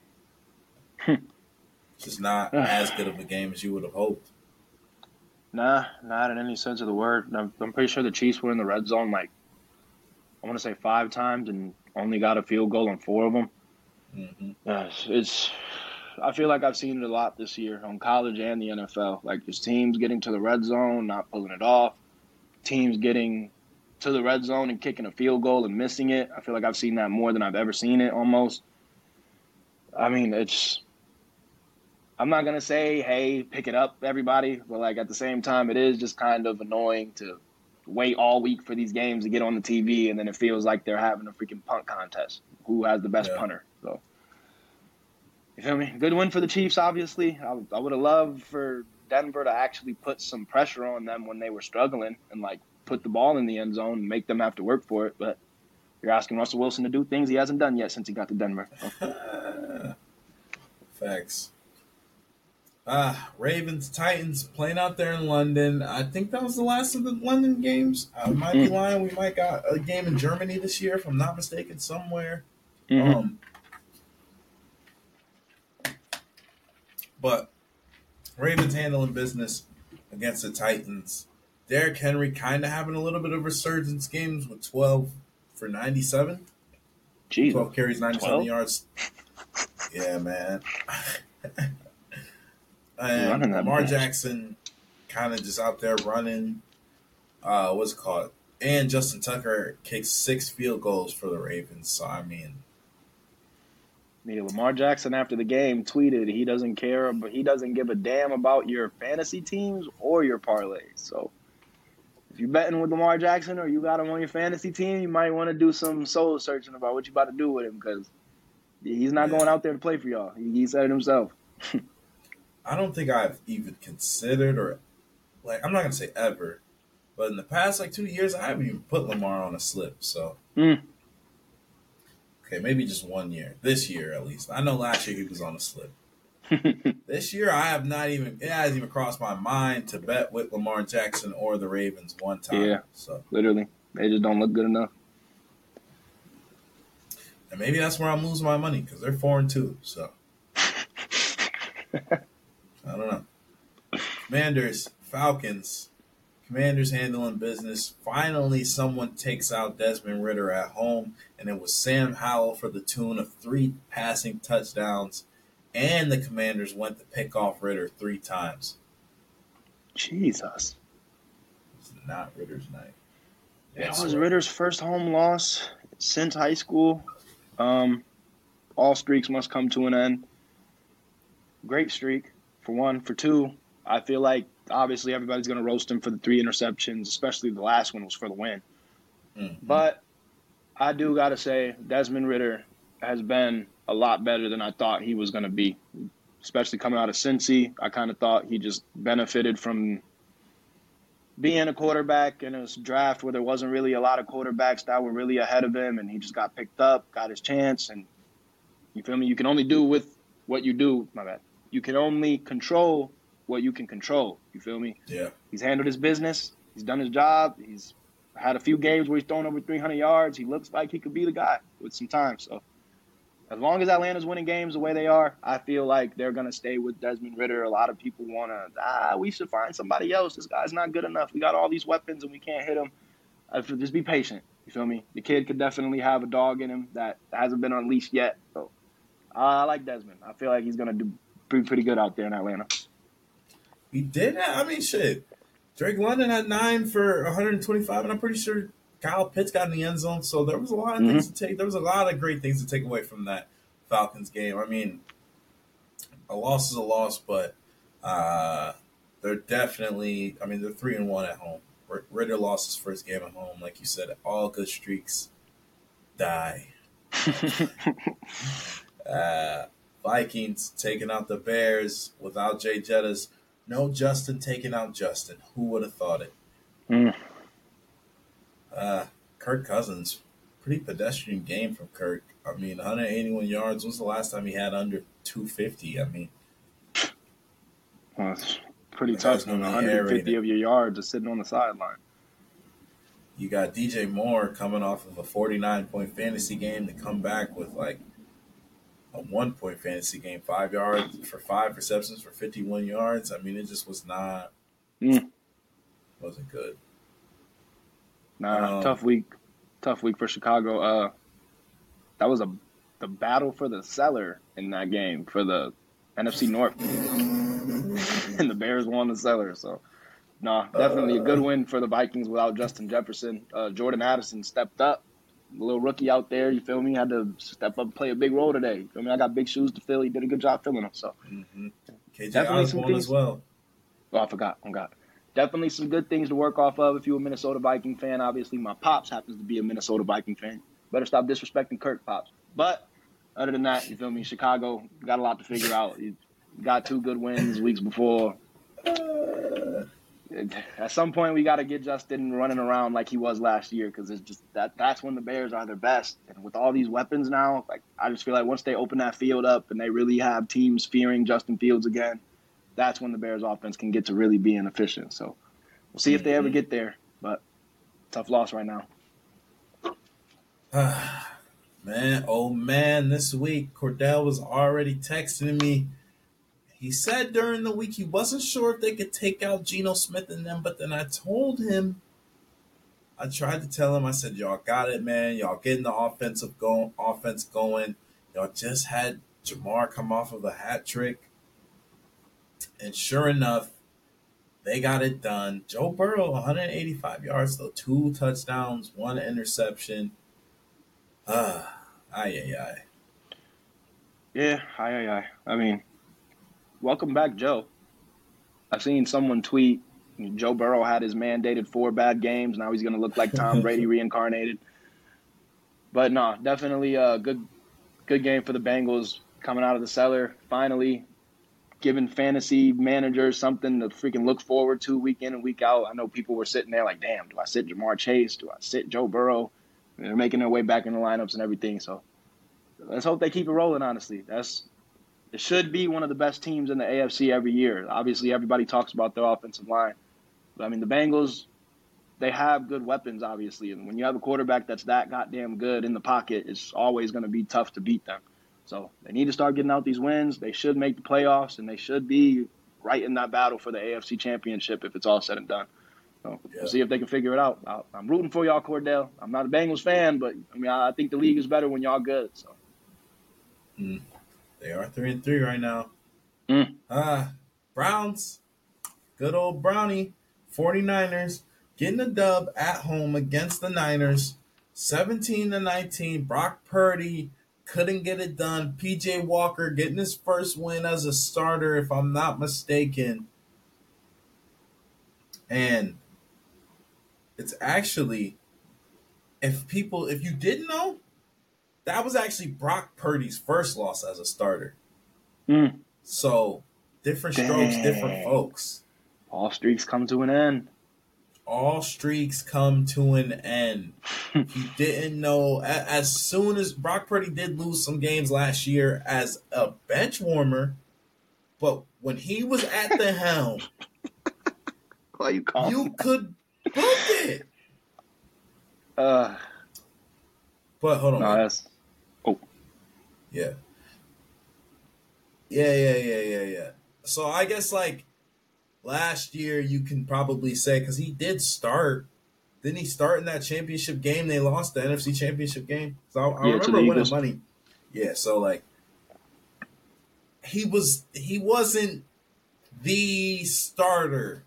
Speaker 1: It's just not as good of a game as you would have hoped.
Speaker 2: Nah, not in any sense of the word. I'm, I'm pretty sure the Chiefs were in the red zone like, I want to say five times and only got a field goal on four of them.
Speaker 1: Mm-hmm.
Speaker 2: Uh, it's, I feel like I've seen it a lot this year on college and the N F L. Like, there's teams getting to the red zone, not pulling it off. Teams getting to the red zone and kicking a field goal and missing it. I feel like I've seen that more than I've ever seen it almost. I mean, it's, I'm not going to say, hey, pick it up, everybody. But, like, at the same time, it is just kind of annoying to wait all week for these games to get on the T V, and then it feels like they're having a freaking punt contest. Who has the best
Speaker 1: Yeah.
Speaker 2: punter? So, you feel me? Good win for the Chiefs, obviously. I, I would have loved for Denver to actually put some pressure on them when they were struggling and, like, put the ball in the end zone and make them have to work for it. But you're asking Russell Wilson to do things he hasn't done yet since he got to Denver. So.
Speaker 1: Facts. Ah, Ravens, Titans playing out there in London. I think that was the last of the London games. I might be lying. We might got a game in Germany this year, if I'm not mistaken, somewhere.
Speaker 2: Mm-hmm.
Speaker 1: Um, but Ravens handling business against the Titans. Derrick Henry kind of having a little bit of resurgence games with twelve for ninety-seven.
Speaker 2: Jeez.
Speaker 1: twelve carries, ninety-seven
Speaker 2: twelve?
Speaker 1: yards. Yeah, man.
Speaker 2: Running
Speaker 1: And
Speaker 2: that
Speaker 1: Lamar
Speaker 2: bitch.
Speaker 1: Jackson kind of just out there running. Uh, what's it called? And Justin Tucker kicked six field goals for the Ravens. So, I mean,
Speaker 2: Yeah, Lamar Jackson after the game tweeted he doesn't care, but he doesn't give a damn about your fantasy teams or your parlays. So if you're betting with Lamar Jackson or you got him on your fantasy team, you might want to do some soul searching about what you about to do with him because he's not
Speaker 1: Yeah.
Speaker 2: going out there to play for y'all. He, he said it himself.
Speaker 1: I don't think I've even considered or, like, I'm not going to say ever, but in the past, like, two years, I haven't even put Lamar on a slip. So,
Speaker 2: Mm.
Speaker 1: okay, maybe just one year. This year, at least. I know last year he was on a slip. This year, I have not even, it hasn't even crossed my mind to bet with Lamar Jackson or the Ravens one time.
Speaker 2: Yeah.
Speaker 1: So,
Speaker 2: Literally. They just don't look good enough.
Speaker 1: and maybe that's where I'm losing my money because they're four and two. So, I don't know. Commanders, Falcons. Commanders handling business. Finally, someone takes out Desmond Ridder at home, and it was Sam Howell for the tune of three passing touchdowns, and the Commanders went to pick off Ridder three times.
Speaker 2: Jesus.
Speaker 1: It's not Ridder's night.
Speaker 2: It was Ritter's first home loss since high school. Um, all streaks must come to an end. Great streak, for one. For two, I feel like obviously everybody's going to roast him for the three interceptions, especially the last one was for the win. Mm-hmm. But I do got to say, Desmond Ridder has been a lot better than I thought he was going to be, especially coming out of Cincy. I kind of thought he just benefited from being a quarterback in a draft where there wasn't really a lot of quarterbacks that were really ahead of him, and he just got picked up, got his chance, and you feel me? You can only do with what you do. My bad. You can only control what you can control. You feel me?
Speaker 1: Yeah.
Speaker 2: He's handled his business. He's done his job. He's had a few games where he's thrown over three hundred yards. He looks like he could be the guy with some time. So as long as Atlanta's winning games the way they are, I feel like they're going to stay with Desmond Ridder. A lot of people want to, ah, we should find somebody else. This guy's not good enough. We got all these weapons and we can't hit him. Uh, just be patient. You feel me? The kid could definitely have a dog in him that hasn't been unleashed yet. So uh, I like Desmond. I feel like he's going to do pretty, pretty good out there in Atlanta.
Speaker 1: He did that? I mean, shit. Drake London had nine for one hundred twenty-five, and I'm pretty sure Kyle Pitts got in the end zone. So there was a lot of mm-hmm. things to take. There was a lot of great things to take away from that Falcons game. I mean, a loss is a loss, but uh, they're definitely. I mean, they're three and one at home. Ridder lost his first game at home, like you said. All good streaks die. uh, Vikings taking out the Bears without Jay Jettas. No Justin taking out Justin. Who would have thought it?
Speaker 2: Mm.
Speaker 1: Uh, Kirk Cousins, pretty pedestrian game from Kirk. I mean, one hundred eighty-one yards. When was the last time he had under two fifty? I mean,
Speaker 2: well, it's pretty tough when one hundred fifty of your yards are sitting on the sideline.
Speaker 1: You got D J Moore coming off of a forty-nine point fantasy game to come back with like a one-point fantasy game, five yards for five receptions for fifty-one yards. I mean, it just was not
Speaker 2: mm. –
Speaker 1: wasn't good.
Speaker 2: Nah, um, tough week. Tough week for Chicago. Uh, that was a the battle for the cellar in that game for the N F C North. And the Bears won the cellar. So, nah, definitely uh, a good win for the Vikings without Justin Jefferson. Uh, Jordan Addison stepped up. A little rookie out there, you feel me? Had to step up and play a big role today. You feel me? I got big shoes to fill. He did a good job filling them. So,
Speaker 1: mm-hmm. K J Osborne as well.
Speaker 2: Oh, I forgot. Oh, God. Definitely some good things to work off of if you're a Minnesota Viking fan. Obviously, my pops happens to be a Minnesota Viking fan. Better stop disrespecting Kirk pops. But other than that, you feel me? Chicago got a lot to figure out. You got two good wins weeks before. Uh, At some point, we got to get Justin running around like he was last year because it's just that that's when the Bears are their best. And with all these weapons now, like I just feel like once they open that field up and they really have teams fearing Justin Fields again, that's when the Bears offense can get to really being efficient. So we'll see if they ever get there. But tough loss right now.
Speaker 1: Man, oh man, this week Cordell was already texting me. He said during the week he wasn't sure if they could take out Geno Smith and them, but then I told him, I tried to tell him, I said, y'all got it, man. Y'all getting the offensive go- offense going. Y'all just had Jamar come off of a hat trick. And sure enough, they got it done. Joe Burrow, one hundred eighty-five yards, though, two touchdowns, one interception. Ah, ay, ay, ay.
Speaker 2: Yeah, ay, ay, ay. I mean, welcome back, Joe. I've seen someone tweet Joe Burrow had his mandated four bad games. Now he's going to look like Tom Brady reincarnated. But no, definitely a good good game for the Bengals coming out of the cellar. Finally giving fantasy managers something to freaking look forward to week in and week out. I know people were sitting there like, damn, do I sit Jamar Chase? Do I sit Joe Burrow? And they're making their way back in the lineups and everything. So let's hope they keep it rolling, honestly. That's It should be one of the best teams in the A F C every year. Obviously, everybody talks about their offensive line. But, I mean, the Bengals, they have good weapons, obviously. And when you have a quarterback that's that goddamn good in the pocket, it's always going to be tough to beat them. So they need to start getting out these wins. They should make the playoffs, and they should be right in that battle for the A F C championship if it's all said and done. So yeah. We'll see if they can figure it out. I'll, I'm rooting for y'all, Cordell. I'm not a Bengals fan, but, I mean, I, I think the league is better when y'all good. So.
Speaker 1: Mm. They are three and three right now.
Speaker 2: Mm.
Speaker 1: Uh, Browns, good old Brownie, 49ers, getting a dub at home against the Niners, seventeen to nineteen. Brock Purdy couldn't get it done. P J Walker getting his first win as a starter, if I'm not mistaken. And it's actually, if people, if you didn't know, that was actually Brock Purdy's first loss as a starter.
Speaker 2: Mm.
Speaker 1: So, different strokes,
Speaker 2: Dang.
Speaker 1: different folks.
Speaker 2: All streaks come to an end.
Speaker 1: All streaks come to an end. He didn't know, as soon as Brock Purdy did lose some games last year as a bench warmer, but when he was at the helm,
Speaker 2: Why you calling
Speaker 1: you
Speaker 2: that?
Speaker 1: could book it.
Speaker 2: Uh,
Speaker 1: But hold on.
Speaker 2: no,
Speaker 1: wait.
Speaker 2: that's oh
Speaker 1: Yeah. Yeah, yeah, yeah, yeah, yeah. So I guess like last year you can probably say, because he did start. Didn't he start in that championship game? They lost the N F C championship game. So I, I
Speaker 2: Yeah, to
Speaker 1: remember
Speaker 2: the
Speaker 1: winning
Speaker 2: Eagles.
Speaker 1: money. Yeah, so like he was he wasn't the starter.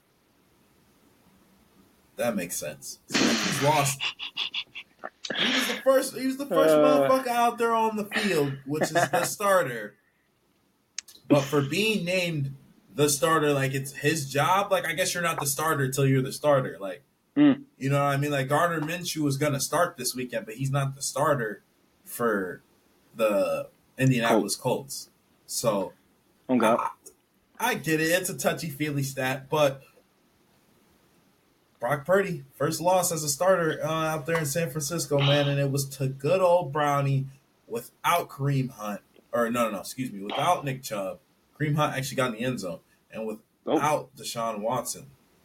Speaker 1: That makes sense. So like he's lost. He was the first. He was the first
Speaker 2: Uh.
Speaker 1: motherfucker out there on the field, which is the starter. But for being named the starter, like it's his job. Like I guess you're not the starter until you're the starter. Like
Speaker 2: Mm.
Speaker 1: you know what I mean. Like Gardner Minshew was gonna start this weekend, but he's not the starter for the Indianapolis Colts. So
Speaker 2: Okay.
Speaker 1: I, I get it. It's a touchy feely stat, but Brock Purdy, first loss as a starter uh, out there in San Francisco, man, and it was to good old Brownie without Kareem Hunt. Or no, no, no, excuse me, without Nick Chubb. Kareem Hunt actually got in the end zone. And
Speaker 2: Oh
Speaker 1: without Deshaun Watson.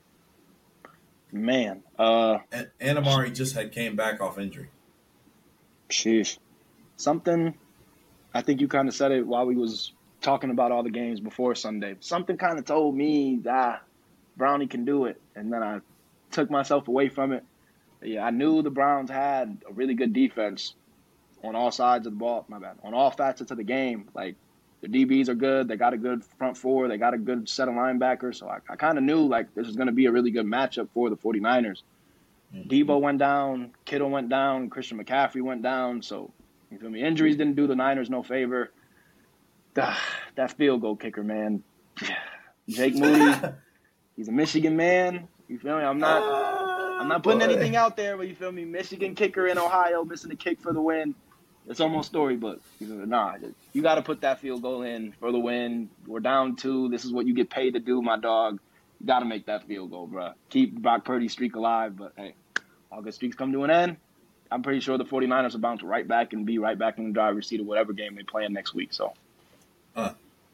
Speaker 2: man. Uh,
Speaker 1: And, and Amari just had came back off injury.
Speaker 2: sheesh. Something. I think you kind of said it while we was talking about all the games before Sunday. Something kind of told me that Brownie can do it, and then I took myself away from it. Yeah, I knew the Browns had a really good defense on all sides of the ball. My bad. On all facets of the game. Like, the D Bs are good. They got a good front four. They got a good set of linebackers. So I, I kind of knew, like, this was going to be a really good matchup for the 49ers.
Speaker 1: Mm-hmm.
Speaker 2: Debo went down. Kittle went down. Christian McCaffrey went down. So, you feel me? Injuries didn't do the Niners no favor. Ah, that field goal kicker, man. Jake Moody, he's a Michigan man. You feel me? I'm not I'm not putting
Speaker 1: boy.
Speaker 2: anything out there, but you feel me? Michigan kicker in Ohio missing a kick for the win. It's almost storybook. You feel me? Nah, you got to put that field goal in for the win. We're down two. This is what you get paid to do, my dog. You got to make that field goal, bro. Keep Brock Purdy's streak alive, but hey, all good streaks come to an end. I'm pretty sure the 49ers will bounce right back and be right back in the driver's seat of whatever game they play in next week. So,
Speaker 1: Uh,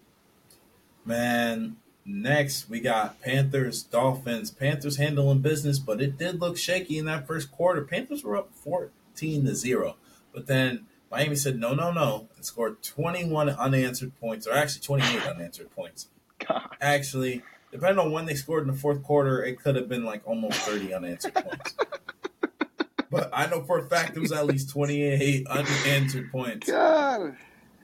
Speaker 1: man, next we got Panthers, Dolphins. Panthers handling business, but it did look shaky in that first quarter. Panthers were up fourteen to zero, but then Miami said no, no, no, and scored twenty-one unanswered points, or actually twenty-eight unanswered points.
Speaker 2: God.
Speaker 1: Actually, depending on when they scored in the fourth quarter, it could have been like almost thirty unanswered points. But I know for a fact it was at least twenty-eight unanswered points.
Speaker 2: God.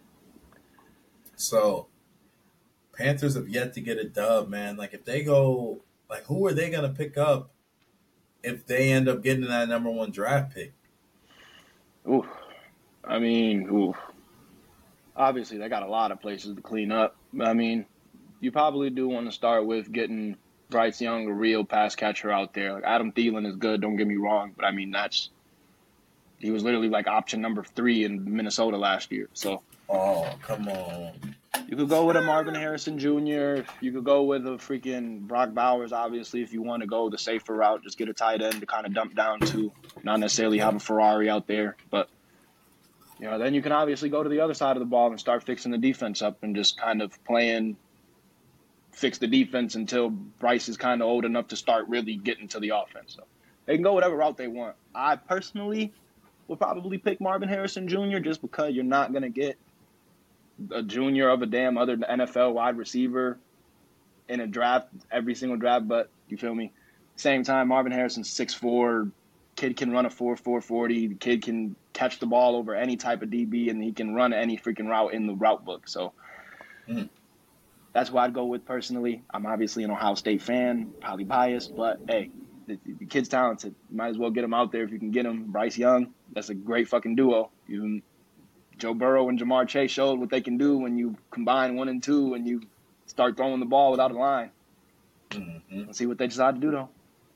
Speaker 1: So, Panthers have yet to get a dub, man. Like, if they go, like, who are they going to pick up if they end up getting that number one draft pick?
Speaker 2: Ooh. I mean, ooh. Obviously, they got a lot of places to clean up. I mean, you probably do want to start with getting Bryce Young, a real pass catcher out there. Like, Adam Thielen is good, don't get me wrong, but I mean, that's he was literally like option number three in Minnesota last year. So,
Speaker 1: Oh, come on.
Speaker 2: you could go with a Marvin Harrison Junior You could go with a freaking Brock Bowers, obviously, if you want to go the safer route. Just get a tight end to kind of dump down to, not necessarily have a Ferrari out there. But, you know, then you can obviously go to the other side of the ball and start fixing the defense up and just kind of playing, fix the defense until Bryce is kind of old enough to start really getting to the offense. So they can go whatever route they want. I personally would probably pick Marvin Harrison Junior just because you're not going to get a junior of a damn other N F L wide receiver in a draft, every single draft, but you feel me? Same time, Marvin Harrison's six foot four, kid can run a four four forty, the kid can catch the ball over any type of D B, and he can run any freaking route in the route book. So
Speaker 1: Mm.
Speaker 2: that's what I'd go with personally. I'm obviously an Ohio State fan, probably biased, but hey, The, the kid's talented. You might as well get him out there if you can get him. Bryce Young, that's a great fucking duo. You, Joe Burrow and Jamar Chase showed what they can do when you combine one and two and you start throwing the ball without a line. Mm-hmm. Let's see what they decide to do, though.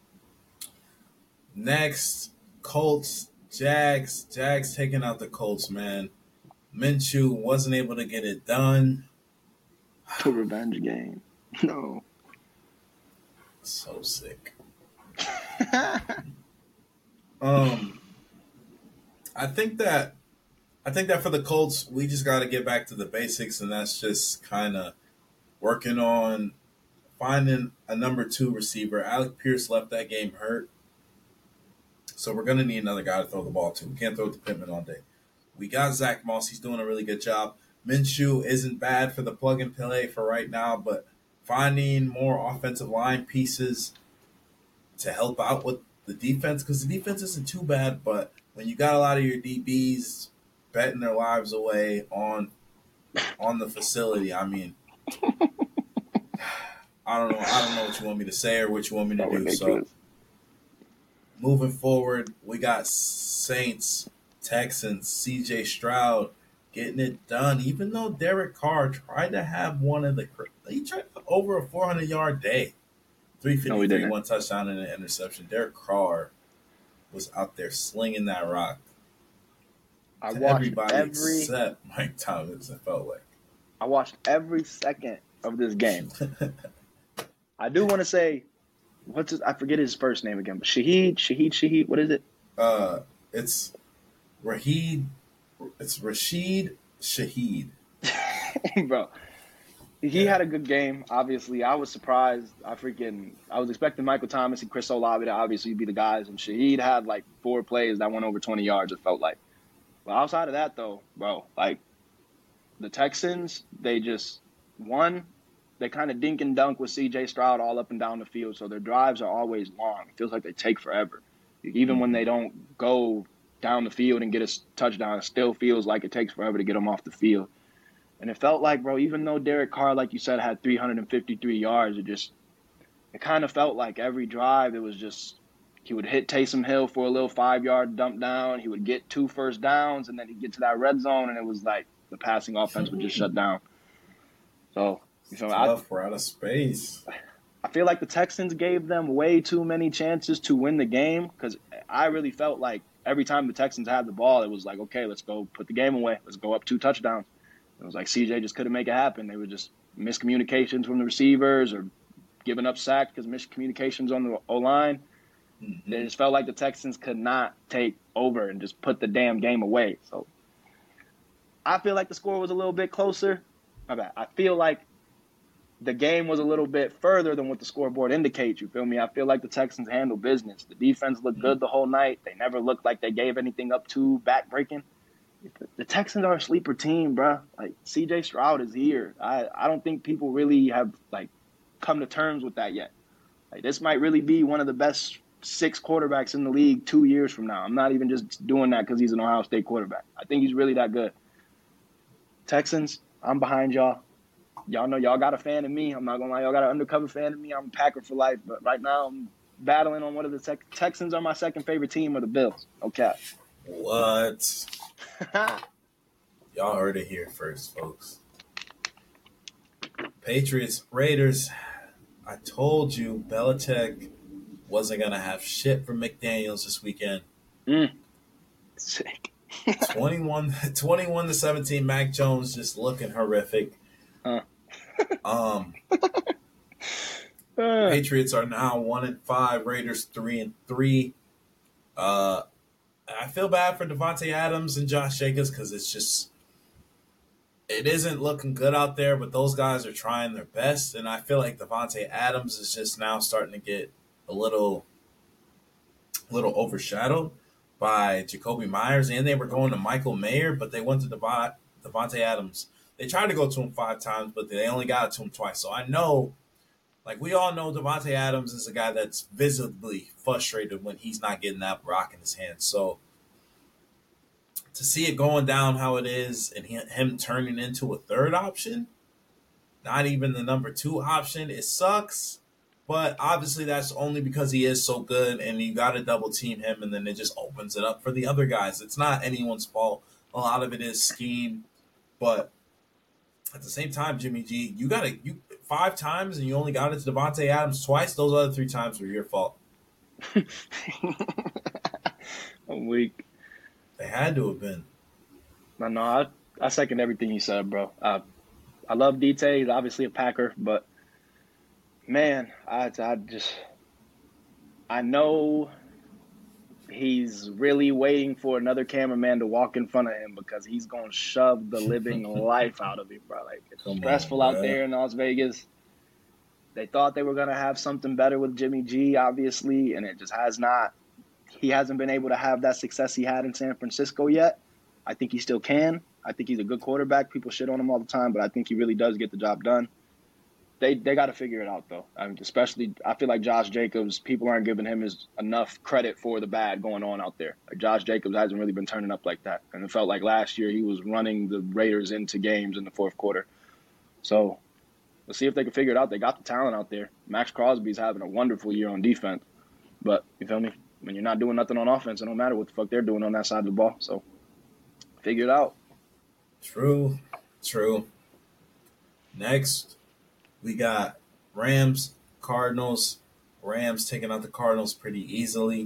Speaker 1: Next, Colts, Jags. Jags taking out the Colts, man. Minshew wasn't able to get it done.
Speaker 2: The revenge game. No.
Speaker 1: So sick. um, I think that I think that for the Colts, we just got to get back to the basics, and that's just kind of working on finding a number two receiver. Alec Pierce left that game hurt, so we're gonna need another guy to throw the ball to. We can't throw it to Pittman all day. We got Zach Moss; he's doing a really good job. Minshew isn't bad for the plug and play for right now, but finding more offensive line pieces to help out with the defense, because the defense isn't too bad, but when you got a lot of your D Bs betting their lives away on on the facility, I mean, I don't know. I don't know what you want me to say or what you want me to do. So moving forward, we got Saints, Texans, C J Stroud getting it done. Even though Derek Carr tried to have one of the he tried over a four hundred yard day, three fifty-three, no, one touchdown and an interception. Derek Carr was out there slinging that rock.
Speaker 2: I watched
Speaker 1: everybody
Speaker 2: every,
Speaker 1: except Mike Thomas. It felt like
Speaker 2: I watched every second of this game. I do want to say, what's his, I forget his first name again, but Shaheed, Shaheed, Shaheed. What is it?
Speaker 1: Uh, it's Raheed. It's Rashid Shaheed.
Speaker 2: Bro, he had a good game. Obviously, I was surprised. I freaking I was expecting Michael Thomas and Chris Olave to obviously be the guys, and Shaheed had like four plays that went over twenty yards. It felt like. But outside of that, though, bro, like the Texans, they just won. They kind of dink and dunk with C J Stroud all up and down the field, so their drives are always long. It feels like they take forever. Even when they don't go down the field and get a touchdown, it still feels like it takes forever to get them off the field. And it felt like, bro, even though Derek Carr, like you said, had three hundred fifty-three yards, it just it kind of felt like every drive it was just he would hit Taysom Hill for a little five-yard dump down. He would get two first downs, and then he'd get to that red zone, and it was like the passing offense would just shut down. So, so I,
Speaker 1: we're out of space.
Speaker 2: I feel like the Texans gave them way too many chances to win the game because I really felt like every time the Texans had the ball, it was like, okay, let's go put the game away. Let's go up two touchdowns. It was like C J just couldn't make it happen. They were just miscommunications from the receivers or giving up sacks because miscommunications on the O-line. Mm-hmm. It just felt like the Texans could not take over and just put the damn game away. So I feel like the score was a little bit closer. My bad. I feel like the game was a little bit further than what the scoreboard indicates. You feel me? I feel like the Texans handled business. The defense looked good the whole night. They never looked like they gave anything up too back-breaking. The Texans are a sleeper team, bro. Like, C J Stroud is here. I, I don't think people really have, like, come to terms with that yet. Like, this might really be one of the best six quarterbacks in the league two years from now. I'm not even just doing that because he's an Ohio State quarterback. I think he's really that good. Texans, I'm behind y'all. Y'all know y'all got a fan of me. I'm not going to lie. Y'all got an undercover fan of me. I'm a Packer for life. But right now I'm battling on one of the te- – Texans are my second favorite team or the Bills. Okay.
Speaker 1: What? Y'all heard it here first, folks. Patriots, Raiders. I told you Belichick wasn't going to have shit for McDaniels this weekend.
Speaker 2: Mm. Sick.
Speaker 1: twenty-one, twenty-one to seventeen, Mac Jones just looking horrific.
Speaker 2: Uh.
Speaker 1: um, uh. Patriots are now one and five. Raiders three and three. Uh, I feel bad for Devontae Adams and Josh Jacobs because it's just it isn't looking good out there. But those guys are trying their best, and I feel like Devontae Adams is just now starting to get a little, little overshadowed by Jacoby Myers, and they were going to Michael Mayer, but they went to Devont- Devontae Adams. They tried to go to him five times, but they only got it to him twice. So I know, like we all know, Devontae Adams is a guy that's visibly frustrated when he's not getting that rock in his hand. So to see it going down how it is and him turning into a third option, not even the number two option, it sucks. But obviously, that's only because he is so good, and you got to double team him, and then it just opens it up for the other guys. It's not anyone's fault. A lot of it is scheme, but at the same time, Jimmy G, you got to you five times, and you only got it to Devontae Adams twice. Those other three times were your fault.
Speaker 2: I'm weak.
Speaker 1: They had to have been.
Speaker 2: No, no, I, I second everything you said, bro. I, I love D T. He's obviously a Packer, but man, I, I just I know he's really waiting for another cameraman to walk in front of him because he's gonna shove the living life out of him, bro. Like it's
Speaker 1: Come
Speaker 2: stressful
Speaker 1: on,
Speaker 2: out there in Las Vegas. They thought they were gonna have something better with Jimmy G, obviously, and it just has not. He hasn't been able to have that success he had in San Francisco yet. I think he still can. I think he's a good quarterback. People shit on him all the time, but I think he really does get the job done. They they got to figure it out, though. I mean, especially, I feel like Josh Jacobs, people aren't giving him his enough credit for the bad going on out there. Like Josh Jacobs hasn't really been turning up like that. And it felt like last year he was running the Raiders into games in the fourth quarter. So let's see if they can figure it out. They got the talent out there. Max Crosby's having a wonderful year on defense. But, you feel me? When you're not doing nothing on offense, it don't matter what the fuck they're doing on that side of the ball. So figure it out.
Speaker 1: True, true. Next, we got Rams, Cardinals. Rams taking out the Cardinals pretty easily.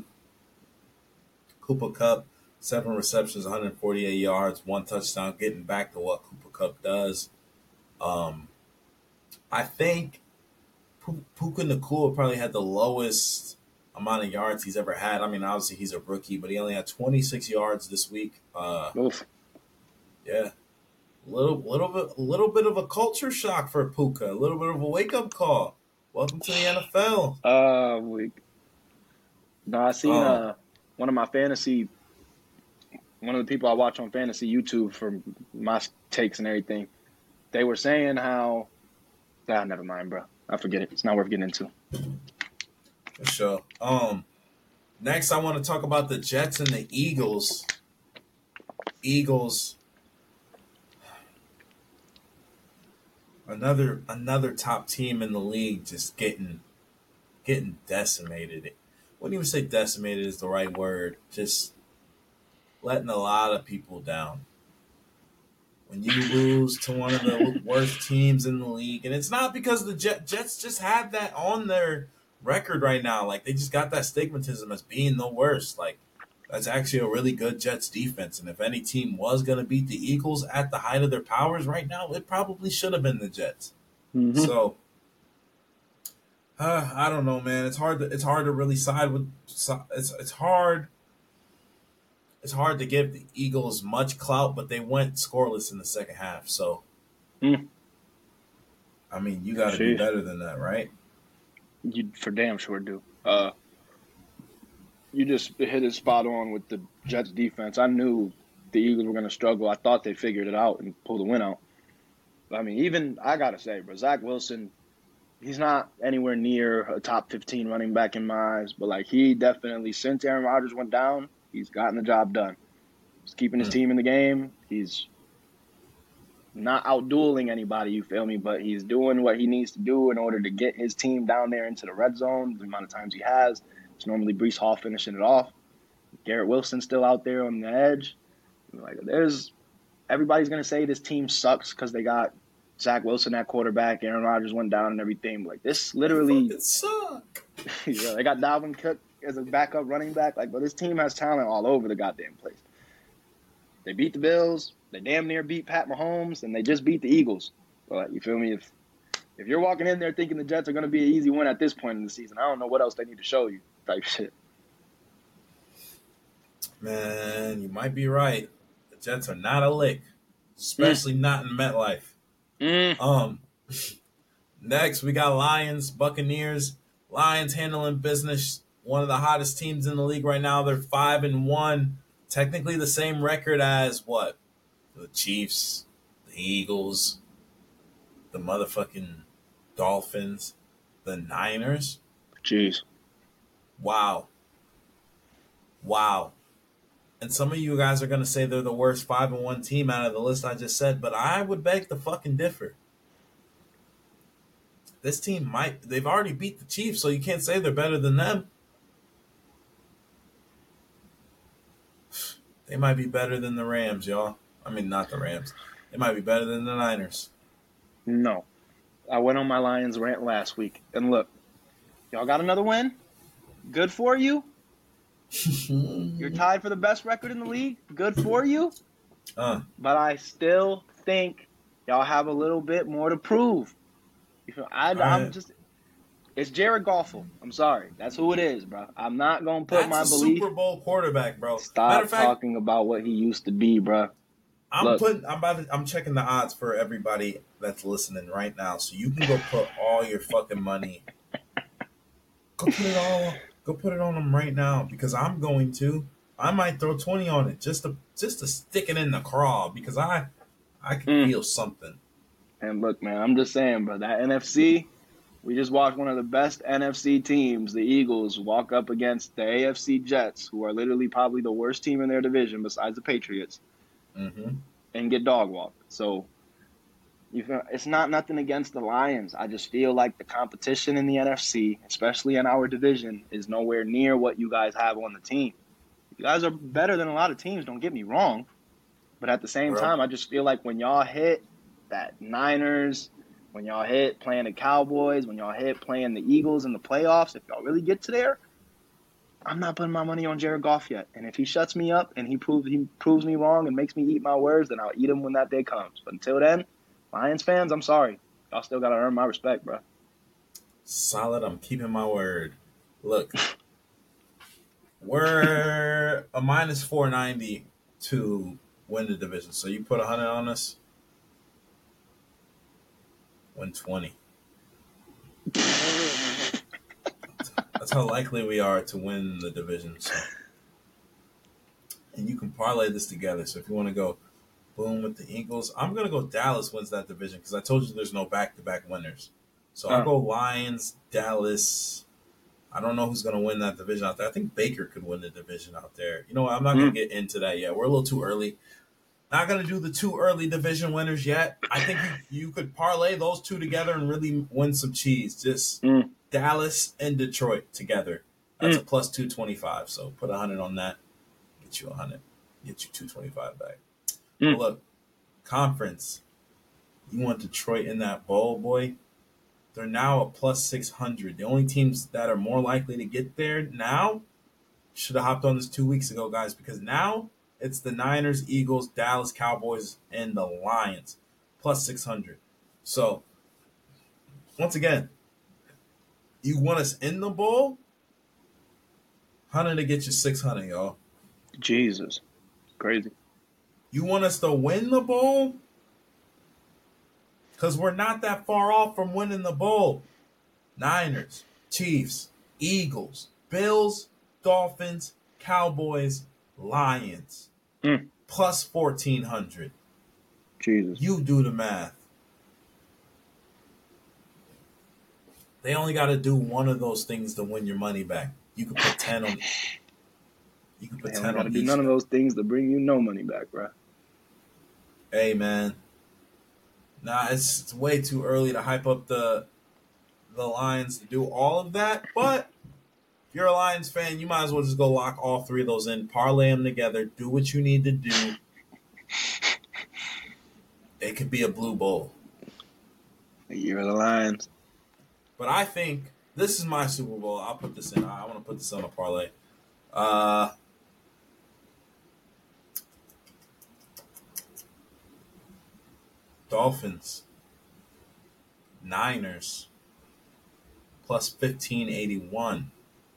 Speaker 1: Cooper Kupp, seven receptions, one hundred forty-eight yards, one touchdown, getting back to what Cooper Kupp does. Um, I think P- Puka Nacua probably had the lowest amount of yards he's ever had. I mean, obviously he's a rookie, but he only had twenty-six yards this week. Uh,
Speaker 2: Oof.
Speaker 1: Yeah, little little bit little bit of a culture shock for Puka. A little bit of a wake up call. Welcome to the N F L.
Speaker 2: Uh, week. No, I seen
Speaker 1: Oh.
Speaker 2: uh one of my fantasy, one of the people I watch on fantasy YouTube for my takes and everything. They were saying how, ah, never mind, bro. I forget it. It's not worth getting into.
Speaker 1: For sure. Um, next, I want to talk about the Jets and the Eagles. Eagles, another another top team in the league, just getting getting decimated. Wouldn't even say decimated is the right word. Just letting a lot of people down. When you lose to one of the worst teams in the league, and it's not because the Jet, Jets just had that on their record right now. Like, they just got that stigmatism as being the worst. Like, that's actually a really good Jets defense. And if any team was going to beat the Eagles at the height of their powers right now, it probably should have been the Jets.
Speaker 2: Mm-hmm.
Speaker 1: So, uh, I don't know, man. It's hard to it's hard to really side with. It's it's hard. It's hard to give the Eagles much clout, but they went scoreless in the second half. So,
Speaker 2: Mm.
Speaker 1: I mean, you got to do
Speaker 2: Sheesh.
Speaker 1: better than that, right?
Speaker 2: You for damn sure do. Uh, you just hit it spot on with the Jets defense. I knew the Eagles were going to struggle. I thought they figured it out and pulled the win out. I mean, even I gotta say, bro, Zach Wilson, he's not anywhere near a top fifteen running back in my eyes, but like he definitely, since Aaron Rodgers went down, he's gotten the job done. He's keeping his
Speaker 1: Mm.
Speaker 2: team in the game. He's not outdueling anybody, you feel me, but he's doing what he needs to do in order to get his team down there into the red zone. The amount of times he has, it's normally Breece Hall finishing it off. Garrett Wilson still out there on the edge. Like, there's everybody's gonna say this team sucks because they got Zach Wilson at quarterback, Aaron Rodgers went down and everything. Like, this literally,
Speaker 1: Fucking suck.
Speaker 2: yeah, they got Dalvin Cook as a backup running back. Like, but this team has talent all over the goddamn place. They beat the Bills. They damn near beat Pat Mahomes, and they just beat the Eagles. But you feel me? If if you're walking in there thinking the Jets are going to be an easy win at this point in the season, I don't know what else they need to show you. Type shit.
Speaker 1: Man, you might be right. The Jets are not a lick, especially not in MetLife.
Speaker 2: Mm.
Speaker 1: Um, next we got Lions, Buccaneers. Lions handling business. One of the hottest teams in the league right now. They're five and one. Technically the same record as what? The Chiefs, the Eagles, the motherfucking Dolphins, the Niners.
Speaker 2: Jeez.
Speaker 1: Wow. Wow. And some of you guys are going to say they're the worst five and one team out of the list I just said, but I would beg to fucking differ. this team might, they've already beat the Chiefs, so you can't say they're better than them. They might be better than the Rams, y'all. I mean, not the Rams. They might be better than the Niners.
Speaker 2: No. I went on my Lions rant last week. And look, y'all got another win. Good for you. You're tied for the best record in the league. Good for you.
Speaker 1: Uh,
Speaker 2: but I still think y'all have a little bit more to prove. You feel, I, I'm
Speaker 1: right.
Speaker 2: just – it's Jared Goff. I'm sorry. That's who it is, bro. I'm not going to put
Speaker 1: That's
Speaker 2: my
Speaker 1: a
Speaker 2: belief –
Speaker 1: Super Bowl quarterback, bro.
Speaker 2: Stop
Speaker 1: Matter of fact,
Speaker 2: talking about what he used to be, bro.
Speaker 1: I'm
Speaker 2: Look.
Speaker 1: putting. I'm about. To, I'm checking the odds for everybody that's listening right now, so you can go put all your fucking money. Go put it all. Go put it on them right now because I'm going to. I might throw twenty on it just to just to stick it in the craw because I I can
Speaker 2: Mm.
Speaker 1: feel something.
Speaker 2: And look, man, I'm just saying, bro. That N F C, we just watched one of the best N F C teams, the Eagles, walk up against the A F C Jets, who are literally probably the worst team in their division besides the Patriots.
Speaker 1: Mm-hmm.
Speaker 2: And get dog walked. So you feel, it's not nothing against the Lions. I just feel like the competition in the N F C, especially in our division, is nowhere near what you guys have on the team. You guys are better than a lot of teams, don't get me wrong. But at the same
Speaker 1: Bro.
Speaker 2: time, I just feel like when y'all hit that Niners, when y'all hit playing the Cowboys, when y'all hit playing the Eagles in the playoffs, if y'all really get to there, I'm not putting my money on Jared Goff yet. And if he shuts me up and he proves he proves me wrong and makes me eat my words, then I'll eat him when that day comes. But until then, Lions fans, I'm sorry. Y'all still got to earn my respect, bro.
Speaker 1: Solid. I'm keeping my word. Look, we're a minus four ninety to win the division. So you put one hundred on us, win twenty. That's how likely we are to win the division. So. And you can parlay this together. So if you want to go boom with the Eagles, I'm going to go Dallas wins that division because I told you there's no back-to-back winners. So I'll
Speaker 2: Oh.
Speaker 1: go Lions, Dallas. I don't know who's going to win that division out there. I think Baker could win the division out there. You know what? I'm not going to get into that yet. We're a little too early. Not going to do the two early division winners yet. I think you, you could parlay those two together and really win some cheese. Just
Speaker 2: Mm.
Speaker 1: Dallas and Detroit together. That's
Speaker 2: Mm.
Speaker 1: a plus two twenty-five. So put one hundred on that. Get you one hundred. Get you two twenty-five back.
Speaker 2: Mm.
Speaker 1: But look, conference. You want Detroit in that bowl, boy? They're now a plus six hundred. The only teams that are more likely to get there now should have hopped on this two weeks ago, guys, because now it's the Niners, Eagles, Dallas Cowboys, and the Lions, plus six hundred. So, once again, you want us in the bowl? one hundred to get you six hundred, y'all.
Speaker 2: Jesus. Crazy.
Speaker 1: You want us to win the bowl? Because we're not that far off from winning the bowl. Niners, Chiefs, Eagles, Bills, Dolphins, Cowboys, Lions.
Speaker 2: Mm.
Speaker 1: Plus fourteen hundred.
Speaker 2: Jesus.
Speaker 1: You do the math. They only got to do one of those things to win your money back. You could put ten on. You could put
Speaker 2: They
Speaker 1: ten
Speaker 2: don't got
Speaker 1: on
Speaker 2: to do
Speaker 1: each.
Speaker 2: none of those things to bring you no money back, bro.
Speaker 1: Hey, man. Nah, it's, it's way too early to hype up the the Lions to do all of that. But if you're a Lions fan, you might as well just go lock all three of those in, parlay them together, do what you need to do. It could be a blue bowl.
Speaker 2: The year of the Lions.
Speaker 1: But I think this is my Super Bowl. I'll put this in. I want to put this on a parlay. Uh, Dolphins, Niners, plus fifteen eighty-one.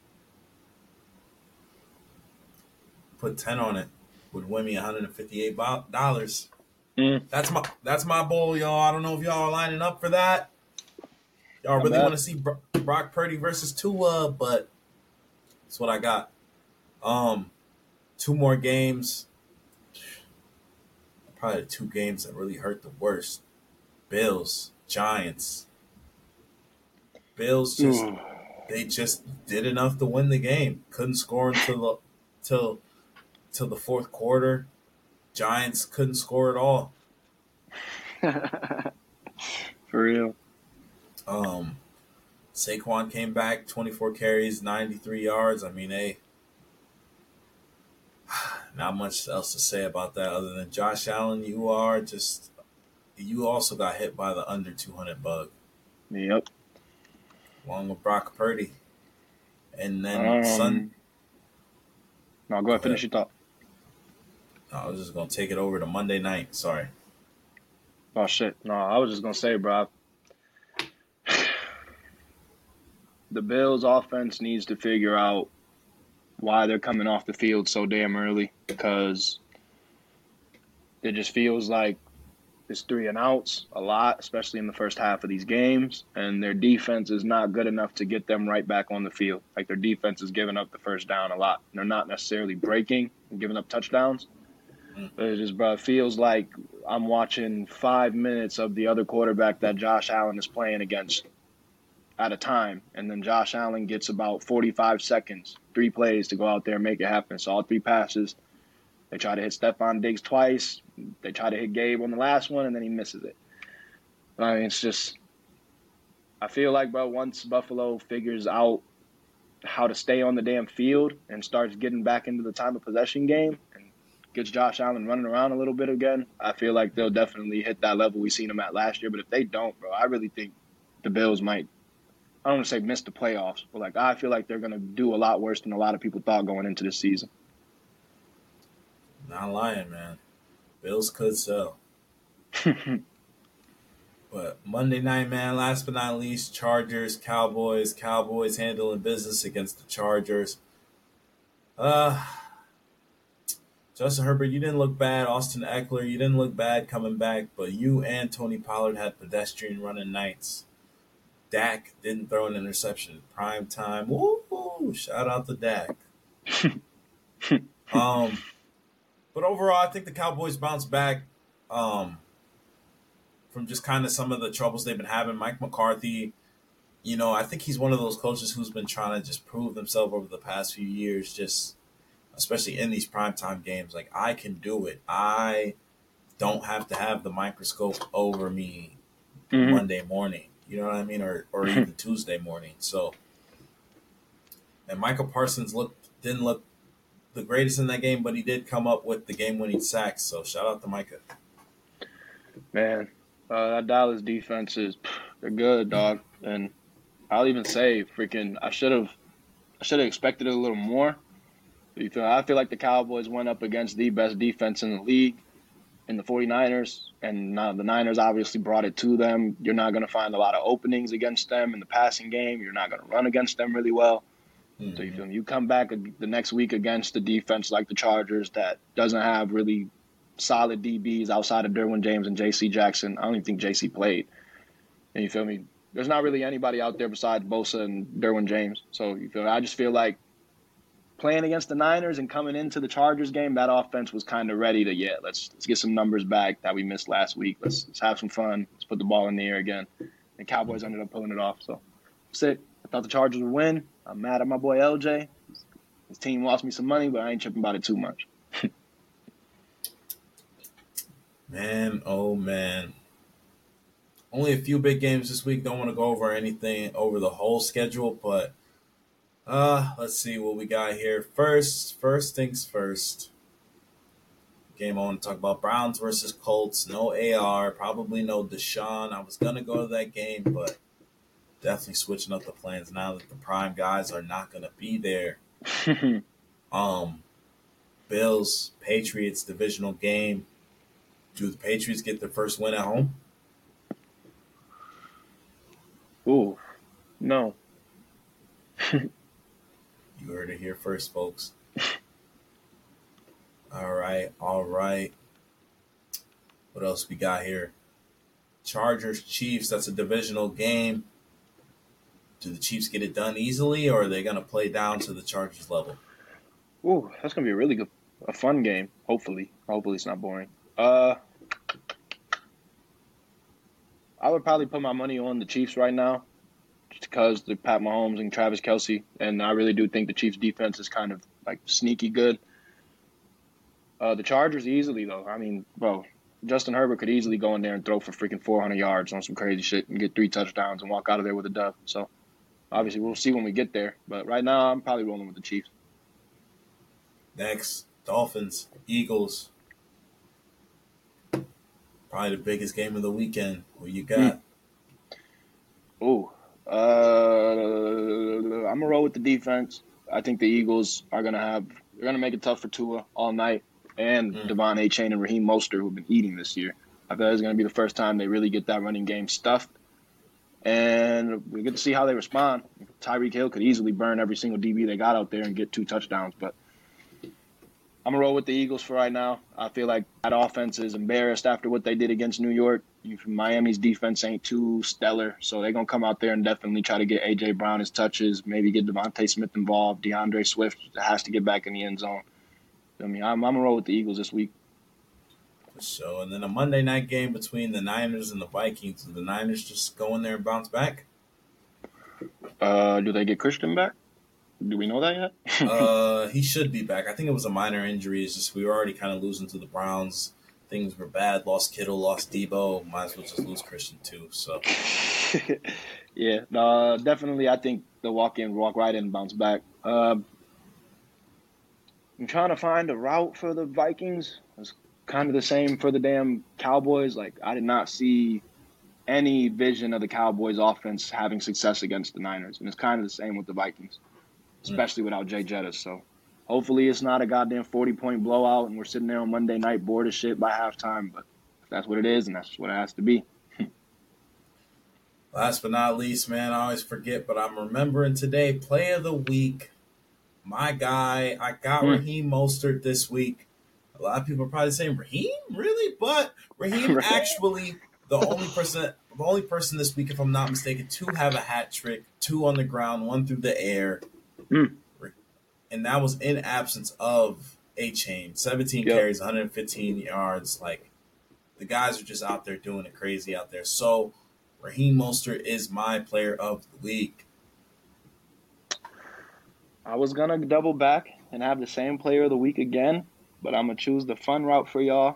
Speaker 1: Put ten on it. Would win me one hundred fifty-eight dollars.
Speaker 2: Mm.
Speaker 1: That's my that's my bowl, y'all. I don't know if y'all are lining up for that. Y'all
Speaker 2: Not
Speaker 1: really
Speaker 2: bad.
Speaker 1: want to see Bro- Brock Purdy versus Tua, but that's what I got. Um, two more games. Probably the two games that really hurt the worst. Bills, Giants. Bills just
Speaker 2: Mm.
Speaker 1: they just did enough to win the game. Couldn't score until the till till the fourth quarter. Giants couldn't score at all.
Speaker 2: For real.
Speaker 1: Um, Saquon came back, twenty-four carries, ninety-three yards. I mean, hey, not much else to say about that other than Josh Allen. You are just you also got hit by the under two hundred bug,
Speaker 2: Yep.
Speaker 1: along with Brock Purdy, and then Sun.
Speaker 2: Um. No, go
Speaker 1: Go
Speaker 2: ahead. Finish
Speaker 1: ahead.
Speaker 2: your thought.
Speaker 1: I was just gonna take it over to Monday night. Sorry.
Speaker 2: Oh shit. No, I was just gonna say, bro. The Bills' offense needs to figure out why they're coming off the field so damn early, because it just feels like it's three and outs a lot, especially in the first half of these games, and their defense is not good enough to get them right back on the field. Like, their defense is giving up the first down a lot. They're not necessarily breaking and giving up touchdowns,
Speaker 1: Mm.
Speaker 2: but it just, bro, it feels like I'm watching five minutes of the other quarterback that Josh Allen is playing against at a time, and then Josh Allen gets about forty-five seconds, three plays to go out there and make it happen. So all three passes, they try to hit Stephon Diggs twice, they try to hit Gabe on the last one, and then he misses it. I mean, it's just, I feel like, bro, once Buffalo figures out how to stay on the damn field and starts getting back into the time of possession game and gets Josh Allen running around a little bit again, I feel like they'll definitely hit that level we seen them at last year. But if they don't, bro, I really think the Bills might, I don't want to say miss the playoffs, but like I feel like they're going to do a lot worse than a lot of people thought going into this season.
Speaker 1: Not lying, man. Bills could sell. But Monday night, man, last but not least, Chargers, Cowboys. Cowboys handling business against the Chargers. Uh, Justin Herbert, you didn't look bad. Austin Eckler, you didn't look bad coming back, but you and Tony Pollard had pedestrian running nights. Dak didn't throw an interception. Prime time. Woo! Shout out to Dak. um, but overall, I think the Cowboys bounced back. Um, from just kind of some of the troubles they've been having. Mike McCarthy, you know, I think he's one of those coaches who's been trying to just prove himself over the past few years, just especially in these primetime games. Like, I can do it. I don't have to have the microscope over me
Speaker 2: mm-hmm.
Speaker 1: Monday morning. You know what I mean? Or or even Tuesday morning. So, and Michael Parsons looked didn't look the greatest in that game, but he did come up with the game-winning sacks. So, shout out to Micah.
Speaker 2: Man. Uh, that Dallas defense is, they're good, dog. And I'll even say, freaking, I should have, I should have expected it a little more. You feel, I feel like the Cowboys went up against the best defense in the league, in the 49ers, and now the Niners obviously brought it to them. You're not going to find a lot of openings against them in the passing game. You're not going to run against them really well. Mm-hmm. So you feel me? You come back the next week against the defense like the Chargers that doesn't have really solid D Bs outside of Derwin James and J C Jackson. I don't even think J C played. And you feel me? There's not really anybody out there besides Bosa and Derwin James. So you feel me? I just feel like playing against the Niners and coming into the Chargers game, that offense was kind of ready to, yeah, let's let's get some numbers back that we missed last week. Let's, let's have some fun. Let's put the ball in the air again. And Cowboys ended up pulling it off. So that's it. I thought the Chargers would win. I'm mad at my boy L J. His team lost me some money, but I ain't tripping about it too much.
Speaker 1: Man, oh man. Only a few big games this week. Don't want to go over anything over the whole schedule, but uh, let's see what we got here. First, first things first. Game I want to talk about Browns versus Colts. No A R, probably no Deshaun. I was going to go to that game, but definitely switching up the plans now that the prime guys are not going to be there. um, Bills, Patriots, divisional game. Do the Patriots get their first win at home?
Speaker 2: Ooh, no.
Speaker 1: You heard it here first, folks. All right, all right. What else we got here? Chargers, Chiefs, that's a divisional game. Do the Chiefs get it done easily, or are they going to play down to the Chargers level?
Speaker 2: Ooh, that's going to be a really good, a fun game, hopefully. Hopefully it's not boring. Uh, I would probably put my money on the Chiefs right now just because they're Pat Mahomes and Travis Kelce, and I really do think the Chiefs' defense is kind of, like, sneaky good. Uh, the Chargers easily, though. I mean, bro, Justin Herbert could easily go in there and throw for freaking four hundred yards on some crazy shit and get three touchdowns and walk out of there with a dub. So, obviously, we'll see when we get there. But right now, I'm probably rolling with the Chiefs.
Speaker 1: Next, Dolphins, Eagles. Probably the biggest game of the weekend. What you got?
Speaker 2: Mm. Ooh. Uh, I'm going to roll with the defense. I think the Eagles are going to have – they're going to make it tough for Tua all night. And mm. Devon Achane and Raheem Mostert, who've been eating this year. I feel like it's going to be the first time they really get that running game stuffed. And we get to see how they respond. Tyreek Hill could easily burn every single D B they got out there and get two touchdowns. But I'm going to roll with the Eagles for right now. I feel like that offense is embarrassed after what they did against New York. Miami's defense ain't too stellar, so they're going to come out there and definitely try to get A J. Brown his touches, maybe get Devontae Smith involved. DeAndre Swift has to get back in the end zone. I mean, I'm, I'm going to roll with the Eagles this week.
Speaker 1: So, and then a Monday night game between the Niners and the Vikings. Do the Niners just go in there and bounce back?
Speaker 2: Uh, do they get Christian back? Do we know that yet?
Speaker 1: uh, he should be back. I think it was a minor injury. It's just we were already kind of losing to the Browns. Things were bad. Lost Kittle, lost Debo. Might as well just lose Christian too. So,
Speaker 2: yeah, uh, definitely. I think they'll walk in, walk right in, and bounce back. Uh, I'm trying to find a route for the Vikings. It's kind of the same for the damn Cowboys. Like, I did not see any vision of the Cowboys offense having success against the Niners. And it's kind of the same with the Vikings, especially mm. without Jay Jettis. So hopefully it's not a goddamn forty-point blowout and we're sitting there on Monday night bored as shit by halftime. But that's what it is, and that's what it has to be.
Speaker 1: Last but not least, man, I always forget, but I'm remembering today, play of the week. My guy, I got mm. Raheem Mostert this week. A lot of people are probably saying, Raheem? Really? But Raheem right. actually the only person the only person this week, if I'm not mistaken, to have a hat trick, two on the ground, one through the air.
Speaker 2: Mm.
Speaker 1: And that was in absence of Achane. seventeen yep. carries, one hundred fifteen yards. Like, the guys are just out there doing it crazy out there. So, Raheem Mostert is my player of the week.
Speaker 2: I was going to double back and have the same player of the week again, but I'm going to choose the fun route for y'all.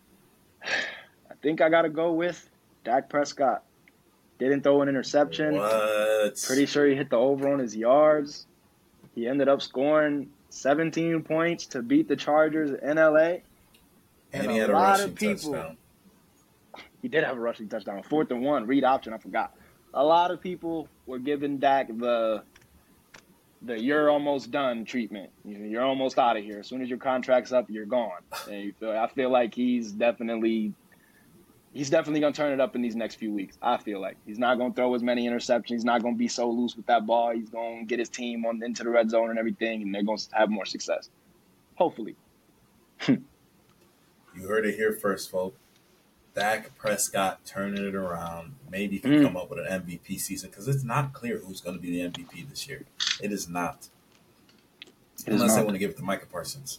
Speaker 2: I think I got to go with Dak Prescott. Didn't throw an interception.
Speaker 1: What?
Speaker 2: Pretty sure he hit the over on his yards. He ended up scoring seventeen points to beat the Chargers in L A.
Speaker 1: And, and he had a rushing people, touchdown.
Speaker 2: He did have a rushing touchdown. Fourth and one, read option, I forgot. A lot of people were giving Dak the the you're almost done treatment. You're almost out of here. As soon as your contract's up, you're gone. And you feel, I feel like he's definitely he's definitely going to turn it up in these next few weeks. I feel like he's not going to throw as many interceptions. He's not going to be so loose with that ball. He's going to get his team on into the red zone and everything, and they're going to have more success. Hopefully.
Speaker 1: You heard it here first, folks. Dak Prescott turning it around. Maybe he can mm. come up with an M V P season, because it's not clear who's going to be the M V P this year. It is not. It Unless is not. They want to give it to Micah Parsons.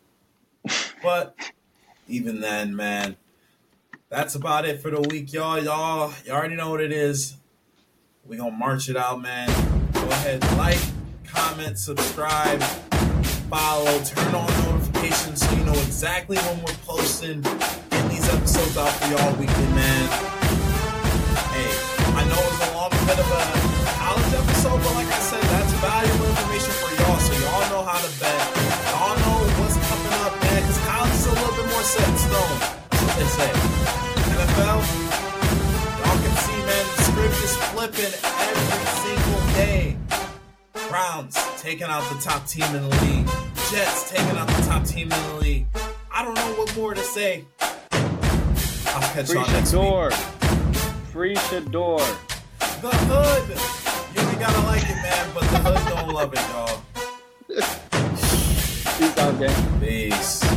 Speaker 1: But even then, man, that's about it for the week, y'all. Y'all, you already know what it is. We're going to march it out, man. Go ahead, like, comment, subscribe, follow, turn on notifications so you know exactly when we're posting. Get these episodes out for y'all weekly, man. Hey, I know it's a long bit of a college episode, but like I said, that's valuable information for y'all, so y'all know how to bet. Y'all know what's coming up, man, because college is a little bit more set in stone. That's what they say. N F L, y'all can see, man, the script is flipping every single day. Browns taking out the top team in the league. Jets taking out the top team in the league. I don't know what more to say. I'll catch y'all next
Speaker 2: door.
Speaker 1: week.
Speaker 2: Free Shador.
Speaker 1: The hood. You ain't gotta like it, man, but the hood don't love it, y'all.
Speaker 2: Peace out, gang.
Speaker 1: Peace.